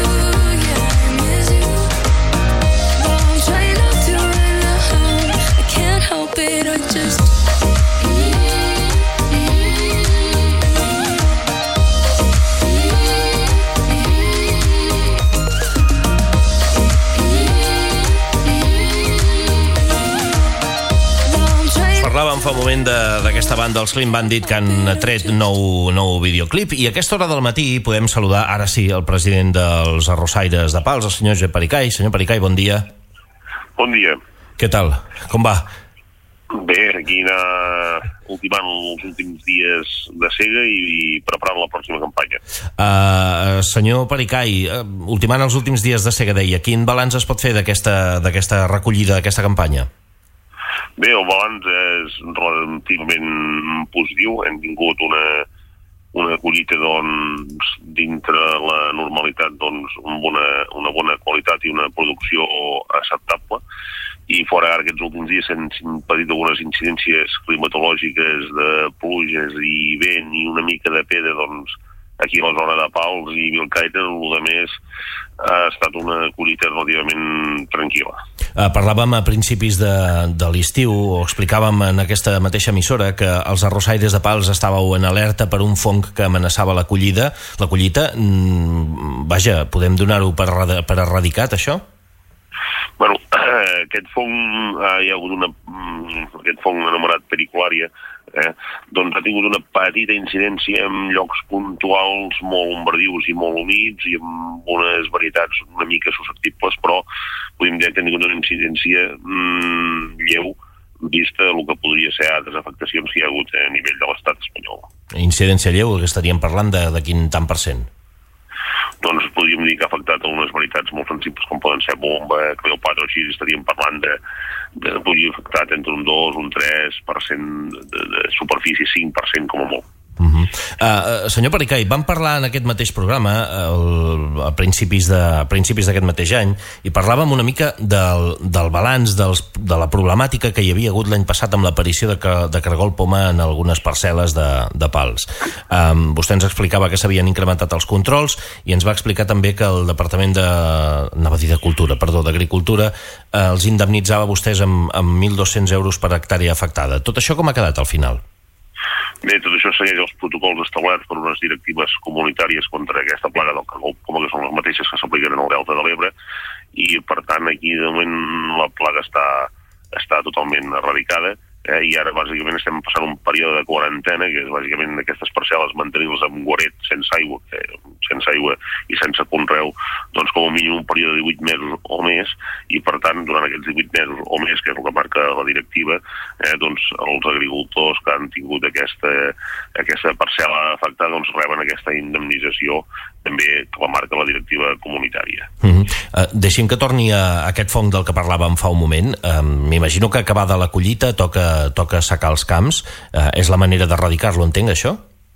Help it, I just
Parlàvem fa un moment d'aquesta banda, els Clean Bandit, que han tret nou, nou videoclip, i a aquesta hora del matí podem saludar, ara sí, el president dels Arrossaires de Pals, el senyor Josep Pericay. Senyor Pericay, bon dia.
Bon dia.
Què tal? Com va?
Bé, aquí anar ultimant els últims dies de sega i, i preparant la pròxima campanya.
Uh, senyor Pericay, uh, ultimant els últims dies de sega, deia, quin balanç es pot fer d'aquesta d'aquesta recollida, d'aquesta campanya?
Bé, el balanç és relativament positiu. Hem tingut una, una collita doncs, dintre la normalitat doncs, amb una, una bona qualitat i una producció acceptable. I fora ara aquests últims dies s'han patit algunes incidències climatològiques de pluges i vent i una mica de pedra, doncs, aquí a la zona de Pals i Vilcaire, el que més ha estat una collita relativament tranquil·la.
Uh, parlàvem a principis de, de l'estiu, o explicàvem en aquesta mateixa emissora que els arrossaires de Pals estàveu en alerta per un fong que amenaçava la collida. La collita, mm, vaja, podem donar-ho per, per erradicat, això?
Bueno, eh, aquest fong, eh, hi ha hagut una, aquest fong anomenat periculària, eh, doncs ha tingut una petita incidència en llocs puntuals molt ombradius i molt humits i amb unes varietats una mica susceptibles, però podem dir que han tingut una incidència mm, lleu vista el que podria ser altres afectacions que hi ha hagut a nivell de l'estat espanyol.
Incidència lleu, que estaríem parlant de, de quin tant per cent?
Doncs podríem dir que ha afectat algunes varietats molt sensibles com poden ser bomba, cleopatra o així, estaríem parlant de, de podria afectar entre un dos, un tres per cent de, de superfície, cinc per cent com a molt.
Uh-huh. Uh, senyor Pericay, vam parlar en aquest mateix programa el, a principis de, a principis d'aquest mateix any i parlàvem una mica del, del balanç dels, de la problemàtica que hi havia hagut l'any passat amb l'aparició de, de cargol poma en algunes parcel·les de, de Pals. Um, vostè ens explicava que s'havien incrementat els controls i ens va explicar també que el Departament de, anava a dir de Cultura, perdó, d'Agricultura eh, els indemnitzava vostès amb, amb mil dos-cents euros per hectàrea afectada. Tot això com ha quedat al final?
Bé, tot això segueix els protocols establerts per unes directives comunitàries contra aquesta plaga del cargol poma, que són les mateixes que s'apliquen en el Delta de l'Ebre, i per tant aquí de moment la plaga està, està totalment erradicada, eh, i ara bàsicament estem passant un període de quarantena, que és bàsicament aquestes parcel·les mantenir-les amb guaret, sense aigua, eh, sense aigua i sense conreu, doncs com a mínim un període de divuit mesos o més, i per tant durant aquests divuit mesos o més, que és el que marca la directiva, eh, doncs els agricultors que han tingut aquesta, aquesta parcel·la afectada doncs reben aquesta indemnització també que la marca la directiva comunitària.
Uh-huh. Uh, deixi'm que torni a aquest fong del que parlàvem fa un moment. Uh, m'imagino que acabada la collita toca, toca secar els camps. Uh, és la manera d'erradicar-lo, entenc, això?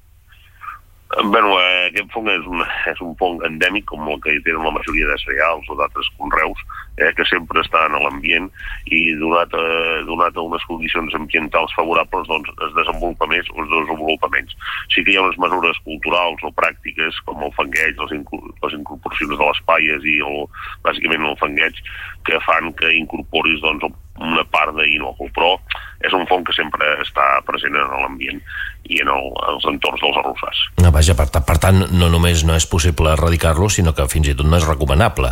Bueno, eh, aquest fong és un, és un fong endèmic, com el que tenen la majoria de cereals o d'altres conreus, eh, que sempre està en l'ambient i donat a, donat a unes condicions ambientals favorables doncs es desenvolupa més o es desenvolupa menys. Sí que hi ha unes mesures culturals o pràctiques com el fangueig, les, inc les incorporacions de les paies i el, bàsicament el fangueig, que fan que incorporis doncs, una part d'inòcul, però és un fong que sempre està present en l'ambient i en el, els entorns dels arrossars.
No, vaja, per, per tant, no només no és possible erradicar-lo, sinó que fins i tot no és recomanable.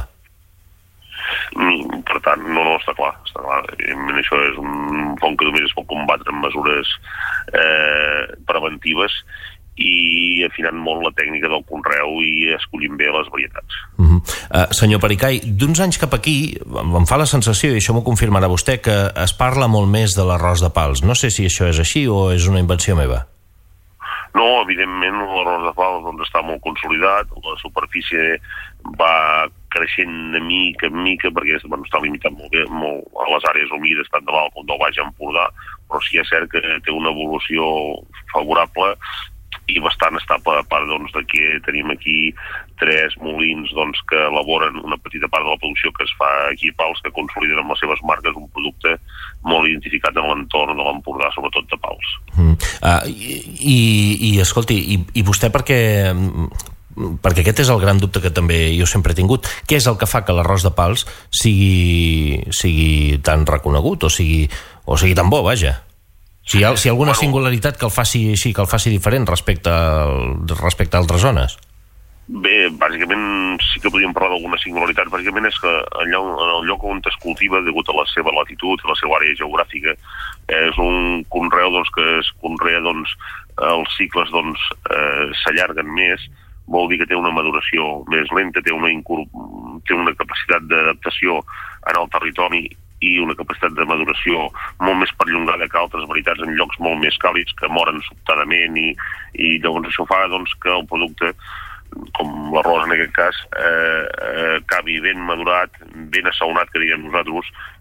Mm, per tant, no, no, està clar, està clar. Això és un fong que només es pot combatre amb mesures eh, preventives i afinant molt la tècnica del conreu i escollint bé les varietats.
Uh -huh. uh, senyor Pericay, d'uns anys cap aquí em fa la sensació, i això m'ho confirmarà vostè, que es parla molt més de l'arròs de Pals. No sé si això és així o és una invenció meva.
No, evidentment l'arròs de Pals doncs, està molt consolidat, la superfície va creixent de mica en mica perquè bueno, està limitat molt bé molt a les àrees humides tant de l'Alt com del Baix Empordà, però sí que és cert que té una evolució favorable i bastant estable, a part doncs, de que tenim aquí tres molins doncs, que elaboren una petita part de la producció que es fa aquí a Pals, que consoliden amb les seves marques un producte molt identificat en l'entorn de l'Empordà, sobretot de Pals.
Mm. Uh, i, i, escolti, i, i vostè per què... perquè aquest és el gran dubte que també jo sempre he tingut, què és el que fa que l'arròs de Pals sigui, sigui tan reconegut o sigui, o sigui tan bo, vaja? Si hi ha, si hi ha alguna bueno, singularitat que el faci així, que el faci diferent respecte a, respecte a altres zones?
Bé, bàsicament sí que podríem parlar d'alguna singularitat. Bàsicament és que allà, en el lloc on es cultiva, degut a la seva latitud i la seva àrea geogràfica, és un conreu doncs, que es conrea, doncs, els cicles doncs, eh, s'allarguen més, vol dir que té una maduració més lenta, té una, té una capacitat d'adaptació en el territori i una capacitat de maduració molt més perllongada que altres varietats en llocs molt més càlids que moren sobtadament i, i llavors això fa doncs, que el producte, com l'arròs en aquest cas, eh, eh, acabi ben madurat, ben assaonat, que diguem nosaltres,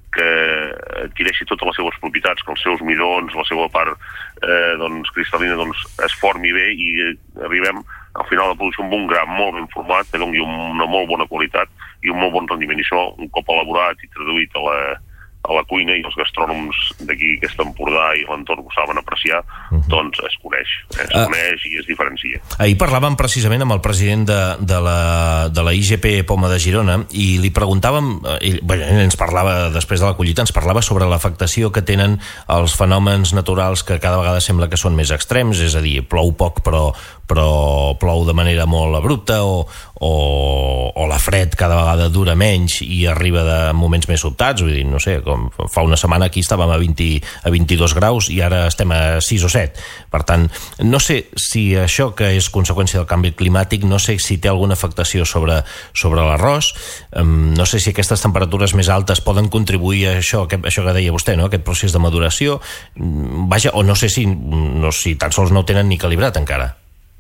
que adquireixi totes les seves propietats, que els seus midons, la seva part eh, doncs, cristal·lina doncs, es formi bé i arribem al final de la producció amb un gra molt ben format, que doni una molt bona qualitat i un molt bon rendiment. I això, un cop elaborat i traduït a la, a la cuina, i els gastrònoms d'aquí, aquest Empordà i l'entorn ho saben apreciar, uh-huh. doncs es coneix, eh? es uh. coneix i es diferencia.
Ahir parlàvem precisament amb el president de, de, la, de la I G P Poma de Girona i li preguntàvem, ell, bé, ell ens parlava després de la collita, ens parlava sobre l'afectació que tenen els fenòmens naturals que cada vegada sembla que són més extrems, és a dir, plou poc però, però plou de manera molt abrupta o, o, o la fred cada vegada dura menys i arriba de moments més sobtats, vull dir, no sé, com fa una setmana aquí estàvem a vint, a vint-i-dos graus i ara estem a sis o set. Per tant, no sé si això que és conseqüència del canvi climàtic, no sé si té alguna afectació sobre, sobre l'arròs, um, no sé si aquestes temperatures més altes poden contribuir a això, aquest, això que deia vostè, no? Aquest procés de maduració, vaja, o no sé si, no, si tan sols no ho tenen ni calibrat encara.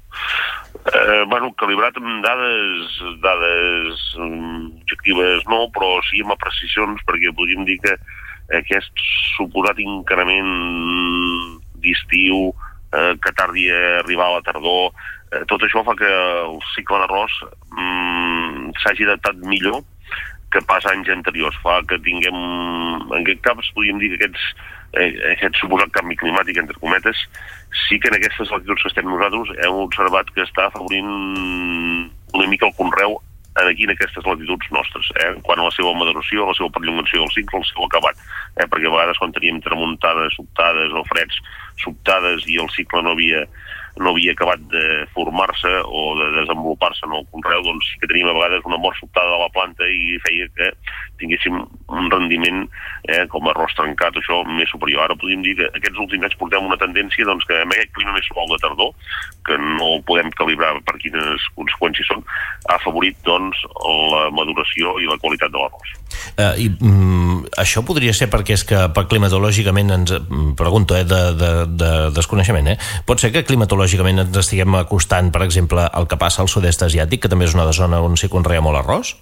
Eh, bueno, calibrat amb dades, dades objectives no, però sí amb precisions, perquè podríem dir que aquest suposat increment d'estiu, eh, que tardi a arribar a la tardor, eh, tot això fa que el cicle d'arròs mm, s'hagi adaptat millor que pas anys anteriors. Fa que tinguem, en aquest cas podríem dir que aquests, eh, aquest suposat canvi climàtic, entre cometes, sí que en aquestes latituds que estem nosaltres hem observat que està afavorint una mica el conreu aquí en aquestes latituds nostres, eh? Quant a la seva maduració, la seva perllongació del cicle, el seu acabat, eh? Perquè a vegades quan teníem tramuntades sobtades o freds sobtades i el cicle no havia no havia acabat de formar-se o de desenvolupar-se en el conreu, doncs sí que teníem a vegades una mort sobtada de la planta i feia que tinguéssim un rendiment eh, com a arròs trencat, això més superior. Ara podríem dir que aquests últims anys portem una tendència doncs, que amb aquest clima més suau de tardor, que no podem calibrar per quines conseqüències són, ha afavorit doncs, la maduració i la qualitat de l'arròs.
Uh, i mm, això podria ser perquè és que per climatològicament ens pregunto, eh, de, de, de desconeixement, eh? Pot ser que climatològicament ens estiguem acostant, per exemple, al que passa al sud-est asiàtic, que també és una zona on s'hi conrea molt arròs?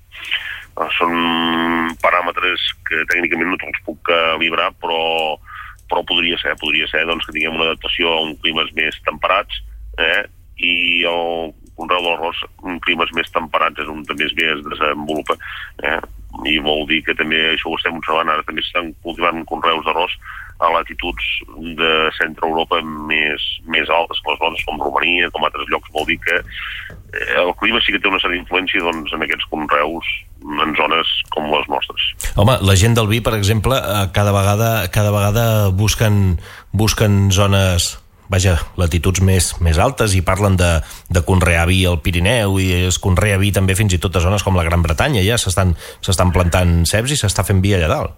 Són paràmetres que tècnicament no te'ls puc calibrar, però, però podria ser, podria ser doncs, que tinguem una adaptació a uns climes més temperats, eh? I el conreu de l'arròs en climes més temperats és on també es bé es desenvolupa, eh? I vol dir que també això ho estem observant, ara també s'estan cultivant conreus d'arròs a latituds de centre Europa més, més altes, com les zones com Romania, com altres llocs, vol dir que eh, el clima sí que té una certa influència doncs, en aquests conreus en zones com les nostres.
Home, la gent del vi, per exemple, cada vegada, cada vegada busquen, busquen zones, vaja, latituds més, més altes i parlen de, de conrear vi al Pirineu i es conrea vi també fins i tot a zones com la Gran Bretanya, ja s'estan s'estan plantant ceps i s'està fent vi allà dalt.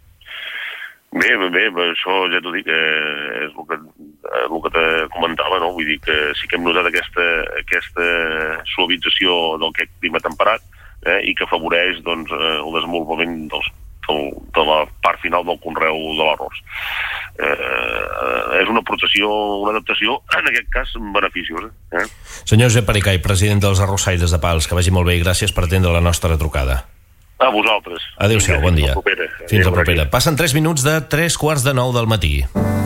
Bé, bé, bé, això ja t'ho dic, eh, és el que, eh, el que te comentava, no? Vull dir que sí que hem notat aquesta, aquesta suavització del clima temperat eh, i que afavoreix doncs, el desenvolupament dels, del, de la part final del conreu de l'arròs. Eh, és una aportació, una adaptació, en aquest cas, beneficiosa. Eh?
Senyor Josep Pericay, president dels Arrossaires de Pals, que vagi molt bé i gràcies per atendre la nostra trucada.
A vosaltres.
Adéu-siau, bon dia.
Fins la propera.
Fins la propera. Passen tres minuts de tres quarts de nou del matí.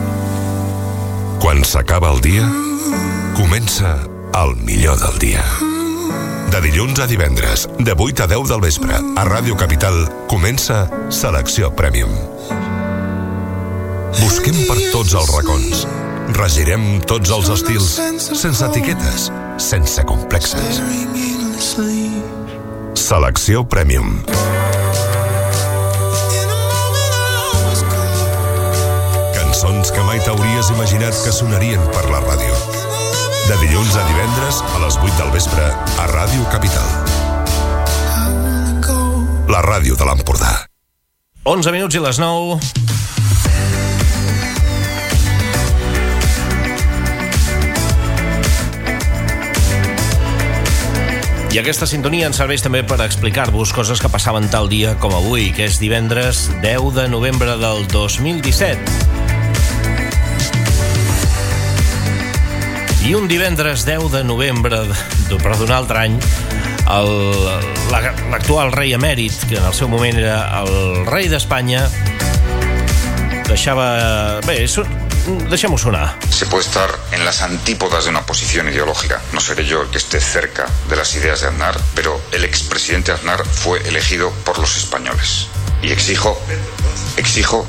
Quan s'acaba el dia, comença el millor del dia. De dilluns a divendres, de vuit a deu del vespre, a Ràdio Capital, comença Selecció Premium. Busquem per tots els racons. Regirem tots els estils, sense etiquetes, sense complexes. Selecció Premium. Cançons que mai t'hauries imaginat que sonarien per la ràdio. De dilluns a divendres a les vuit del vespre a Ràdio Capital. La ràdio de l'Empordà.
onze minuts i les nou. I aquesta sintonia ens serveix també per explicar-vos coses que passaven tal dia com avui, que és divendres deu de novembre del dos mil disset. I un divendres deu de novembre, però d'un altre any, el, l'actual rei emèrit, que en el seu moment era el rei d'Espanya, deixava... Bé, so... deixem-ho sonar.
Se puede estar en las antípodas de una posición ideológica. No seré yo el que esté cerca de las ideas de Aznar, pero el expresidente Aznar fue elegido por los españoles. Y exijo, exijo,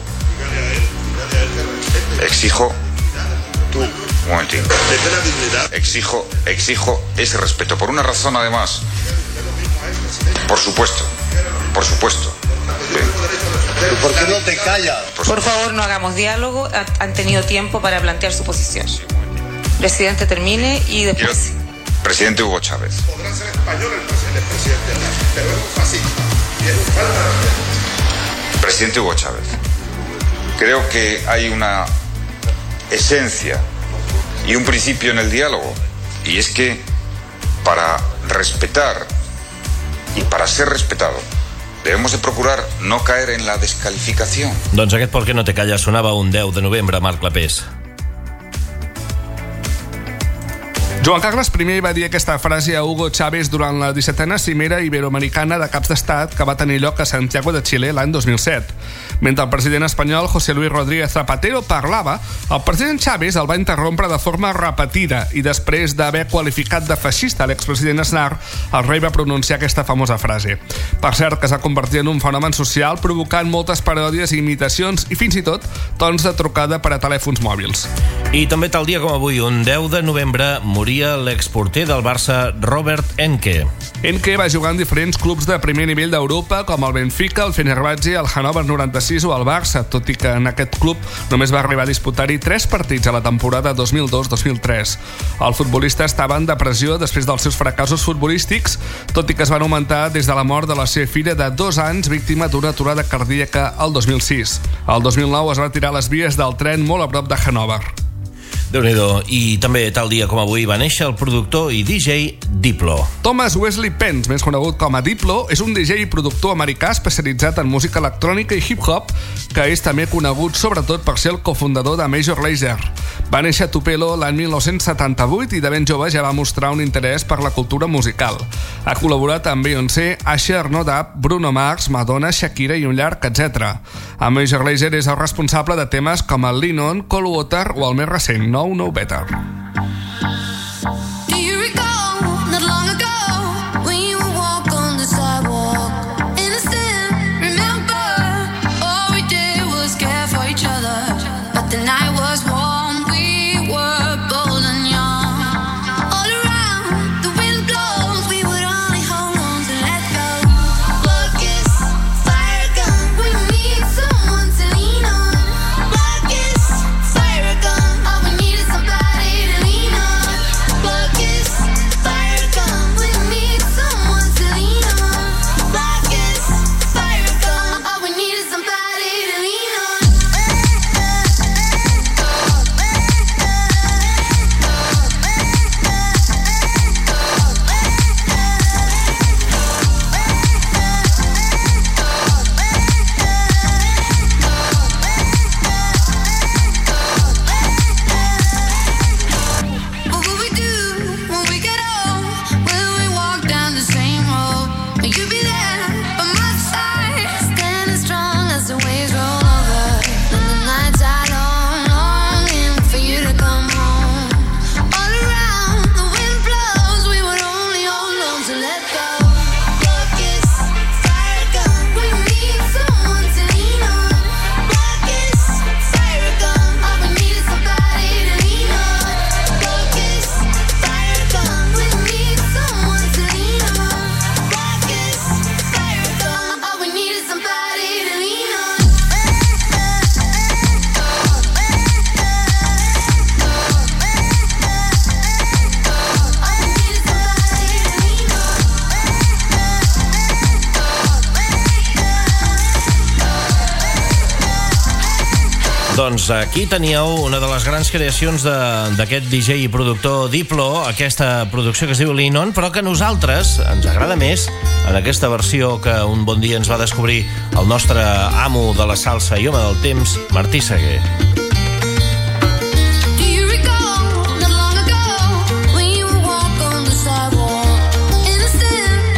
exijo, tú, un momentín. Exijo, exijo ese respeto. Por una razón, además. Por supuesto, por supuesto.
¿Por qué no te callas?
Por favor, no hagamos diálogo. Han tenido tiempo para plantear su posición. Presidente, termine y después...
Quiero... Presidente Hugo Chávez.
Podrá ser español el presidente, pero es un fascista. Y es un fascista.
Presidente Hugo Chávez. Creo que hay una esencia y un principio en el diálogo. Y es que para respetar y para ser respetado, debemos de procurar no caer en la descalificación.
Doncs aquest "Per què no te calles" sonava un deu de novembre, Marc Clapés.
Joan Carles I va dir aquesta frase a Hugo Chávez durant la dissetena cimera iberoamericana de caps d'estat que va tenir lloc a Santiago de Xile l'any dos mil set. Mentre el president espanyol José Luis Rodríguez Zapatero parlava, el president Chávez el va interrompre de forma repetida i després d'haver qualificat de feixista l'expresident Aznar, el rei va pronunciar aquesta famosa frase. Per cert, que s'ha convertit en un fenomen social provocant moltes paròdies i imitacions i fins i tot tons de trucada per a telèfons mòbils.
I també tal dia com avui, un deu de novembre, moria l'exporter del Barça Robert Enke.
Enke va jugar en diferents clubs de primer nivell d'Europa, com el Benfica, el Fenerbahçe, el Hannover noranta-sis o el Barça, tot i que en aquest club només va arribar a disputar-hi tres partits a la temporada dos mil dos dos mil tres. El futbolista estava en depressió després dels seus fracassos futbolístics, tot i que es van augmentar des de la mort de la seva filla de dos anys, víctima d'una aturada cardíaca el dos mil sis. El dos mil nou es va tirar a les vies del tren molt a prop de Hannover.
Déu-n'hi-do. I també tal dia com avui va néixer el productor i D J Diplo.
Thomas Wesley Pence, més conegut com a Diplo, és un D J i productor americà especialitzat en música electrònica i hip-hop, que és també conegut sobretot per ser el cofundador de Major Lazer. Va néixer a Tupelo l'any mil nou-cents setanta-vuit i de ben jove ja va mostrar un interès per la cultura musical. Ha col·laborat amb Beyoncé, Asher, No Doubt, Bruno Mars, Madonna, Shakira i un llarg etcètera. A Major Lazer és el responsable de temes com el Lean On, Cold Water o el més recent, Know No Better.
Do you recall not long ago when you would walk on the sidewalk? Innocent, remember, all we did was care for each other. But the night was warm, we were bold and young. All around, the wind blows, we would only hold on to let go. Blood kiss, fire gun, we need someone to lean on. Blood kiss, fire gun, all we need is somebody to lean on. Blood kiss, fire gun, we need someone to lean on. Blood kiss, fire gun, all we need is somebody to lean on. What will we do when we get old? Will we walk down the same road? Will you be there by my side, standing strong as the waves roll over? And the nights are long, longing for you to come home. All around, the wind blows, we would only hold on to let go. Blood kiss, fire gun, we need someone to lean on. Blood kiss, fire gun, all we need is somebody to lean on. Blood kiss, fire gun, we need someone to lean on. Blood kiss, fire gun, all we need is somebody to lean on.
Doncs aquí teníeu una de les grans creacions de- d'aquest D J i productor Diplo, aquesta producció que es diu Lean On, però que a nosaltres ens agrada més en aquesta versió que un bon dia ens va descobrir el nostre amo de la salsa i home del temps, Martí Seguer.
Do you recall not long ago when you would walk on the sidewalk? Innocent,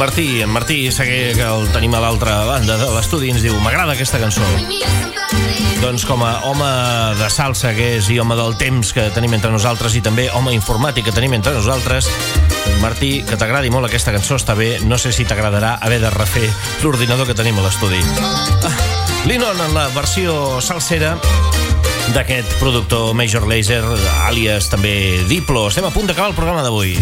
Martí. En Martí Seguer, que el tenim a l'altra banda de l'estudi, ens diu: m'agrada aquesta cançó. Doncs com a home de salsa que és, i home del temps que tenim entre nosaltres, i també home informàtic que tenim entre nosaltres, Martí, que t'agradi molt aquesta cançó està bé. No sé si t'agradarà haver de refer l'ordinador que tenim a l'estudi. Ah, Linon en la versió salsera d'aquest productor Major Lazer, àlies també Diplo. Estem a punt d'acabar el programa d'avui.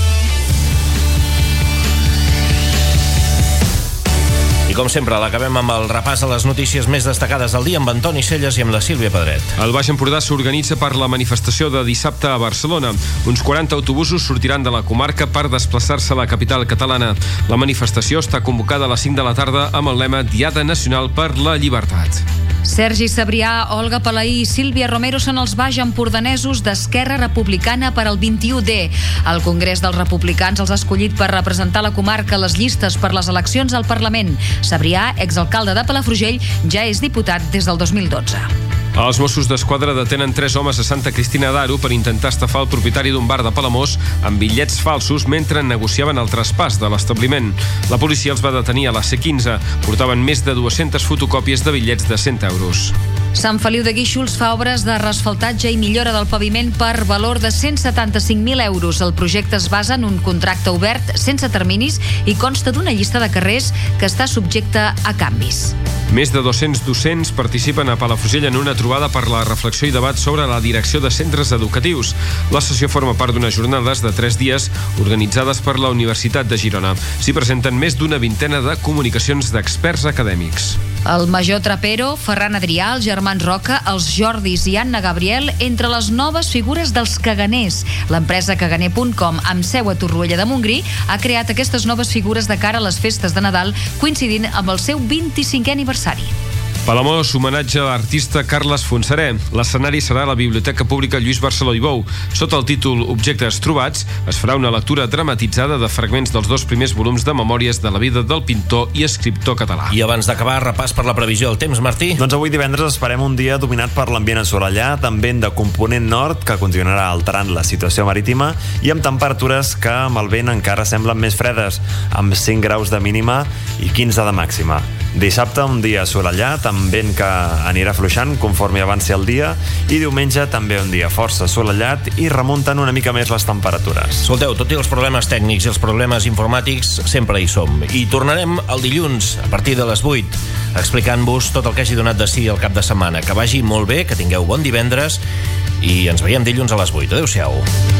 I com sempre, l'acabem amb el repàs a les notícies més destacades del dia amb Antoni Celles i amb la Sílvia Pedret.
El Baix Empordà s'organitza per la manifestació de dissabte a Barcelona. Uns quaranta autobusos sortiran de la comarca per desplaçar-se a la capital catalana. La manifestació està convocada a les cinc de la tarda amb el lema Diada Nacional per la Llibertat.
Sergi Sabrià, Olga Palaí i Sílvia Romero són els baix empordanesos d'Esquerra Republicana per al vint-i-u D. El Congrés dels Republicans els ha escollit per representar la comarca a les llistes per les eleccions al Parlament. Sabrià, exalcalde de Palafrugell, ja és diputat des del dos mil dotze.
Els Mossos d'Esquadra detenen tres homes a Santa Cristina d'Aro per intentar estafar el propietari d'un bar de Palamós amb bitllets falsos mentre negociaven el traspàs de l'establiment. La policia els va detenir a la C quinze. Portaven més de dues-centes fotocòpies de bitllets de cent euros.
Sant Feliu de Guíxols fa obres de reasfaltatge i millora del paviment per valor de cent setanta-cinc mil euros. El projecte es basa en un contracte obert, sense terminis, i consta d'una llista de carrers que està subjecta a canvis.
Més de dos-cents docents participen a Palafrugell en una trobada per la reflexió i debat sobre la direcció de centres educatius. La sessió forma part d'unes jornades de tres dies organitzades per la Universitat de Girona. S'hi presenten més d'una vintena de comunicacions d'experts acadèmics.
El major Trapero, Ferran Adrià, els germans Roca, els Jordis i Anna Gabriel, entre les noves figures dels caganers. L'empresa caganer punt com, amb seu a Torroella de Montgrí, ha creat aquestes noves figures de cara a les festes de Nadal, coincidint amb el seu vint-i-cinquè aniversari.
Palamós homenatge a l'artista Carles Fonseré. L'escenari serà a la Biblioteca Pública Lluís Barceló i Bou. Sota el títol Objectes trobats es farà una lectura dramatitzada de fragments dels dos primers volums de memòries de la vida del pintor i escriptor català.
I abans d'acabar, repàs per la previsió del temps, Martí.
Doncs avui divendres esperem un dia dominat per l'ambient assolellat, amb vent de component nord que continuarà alterant la situació marítima i amb temperatures que amb el vent encara semblen més fredes, amb cinc graus de mínima i quinze de màxima. Dissabte un dia assolellat amb vent que anirà afluixant conforme avanci el dia, i diumenge també un dia força assolellat i remunten una mica més les temperatures.
Escolteu, tot i els problemes tècnics i els problemes informàtics, sempre hi som. I tornarem el dilluns a partir de les vuit, explicant-vos tot el que hagi donat de si el cap de setmana. Que vagi molt bé, que tingueu bon divendres i ens veiem dilluns a les vuit. Adéu-siau.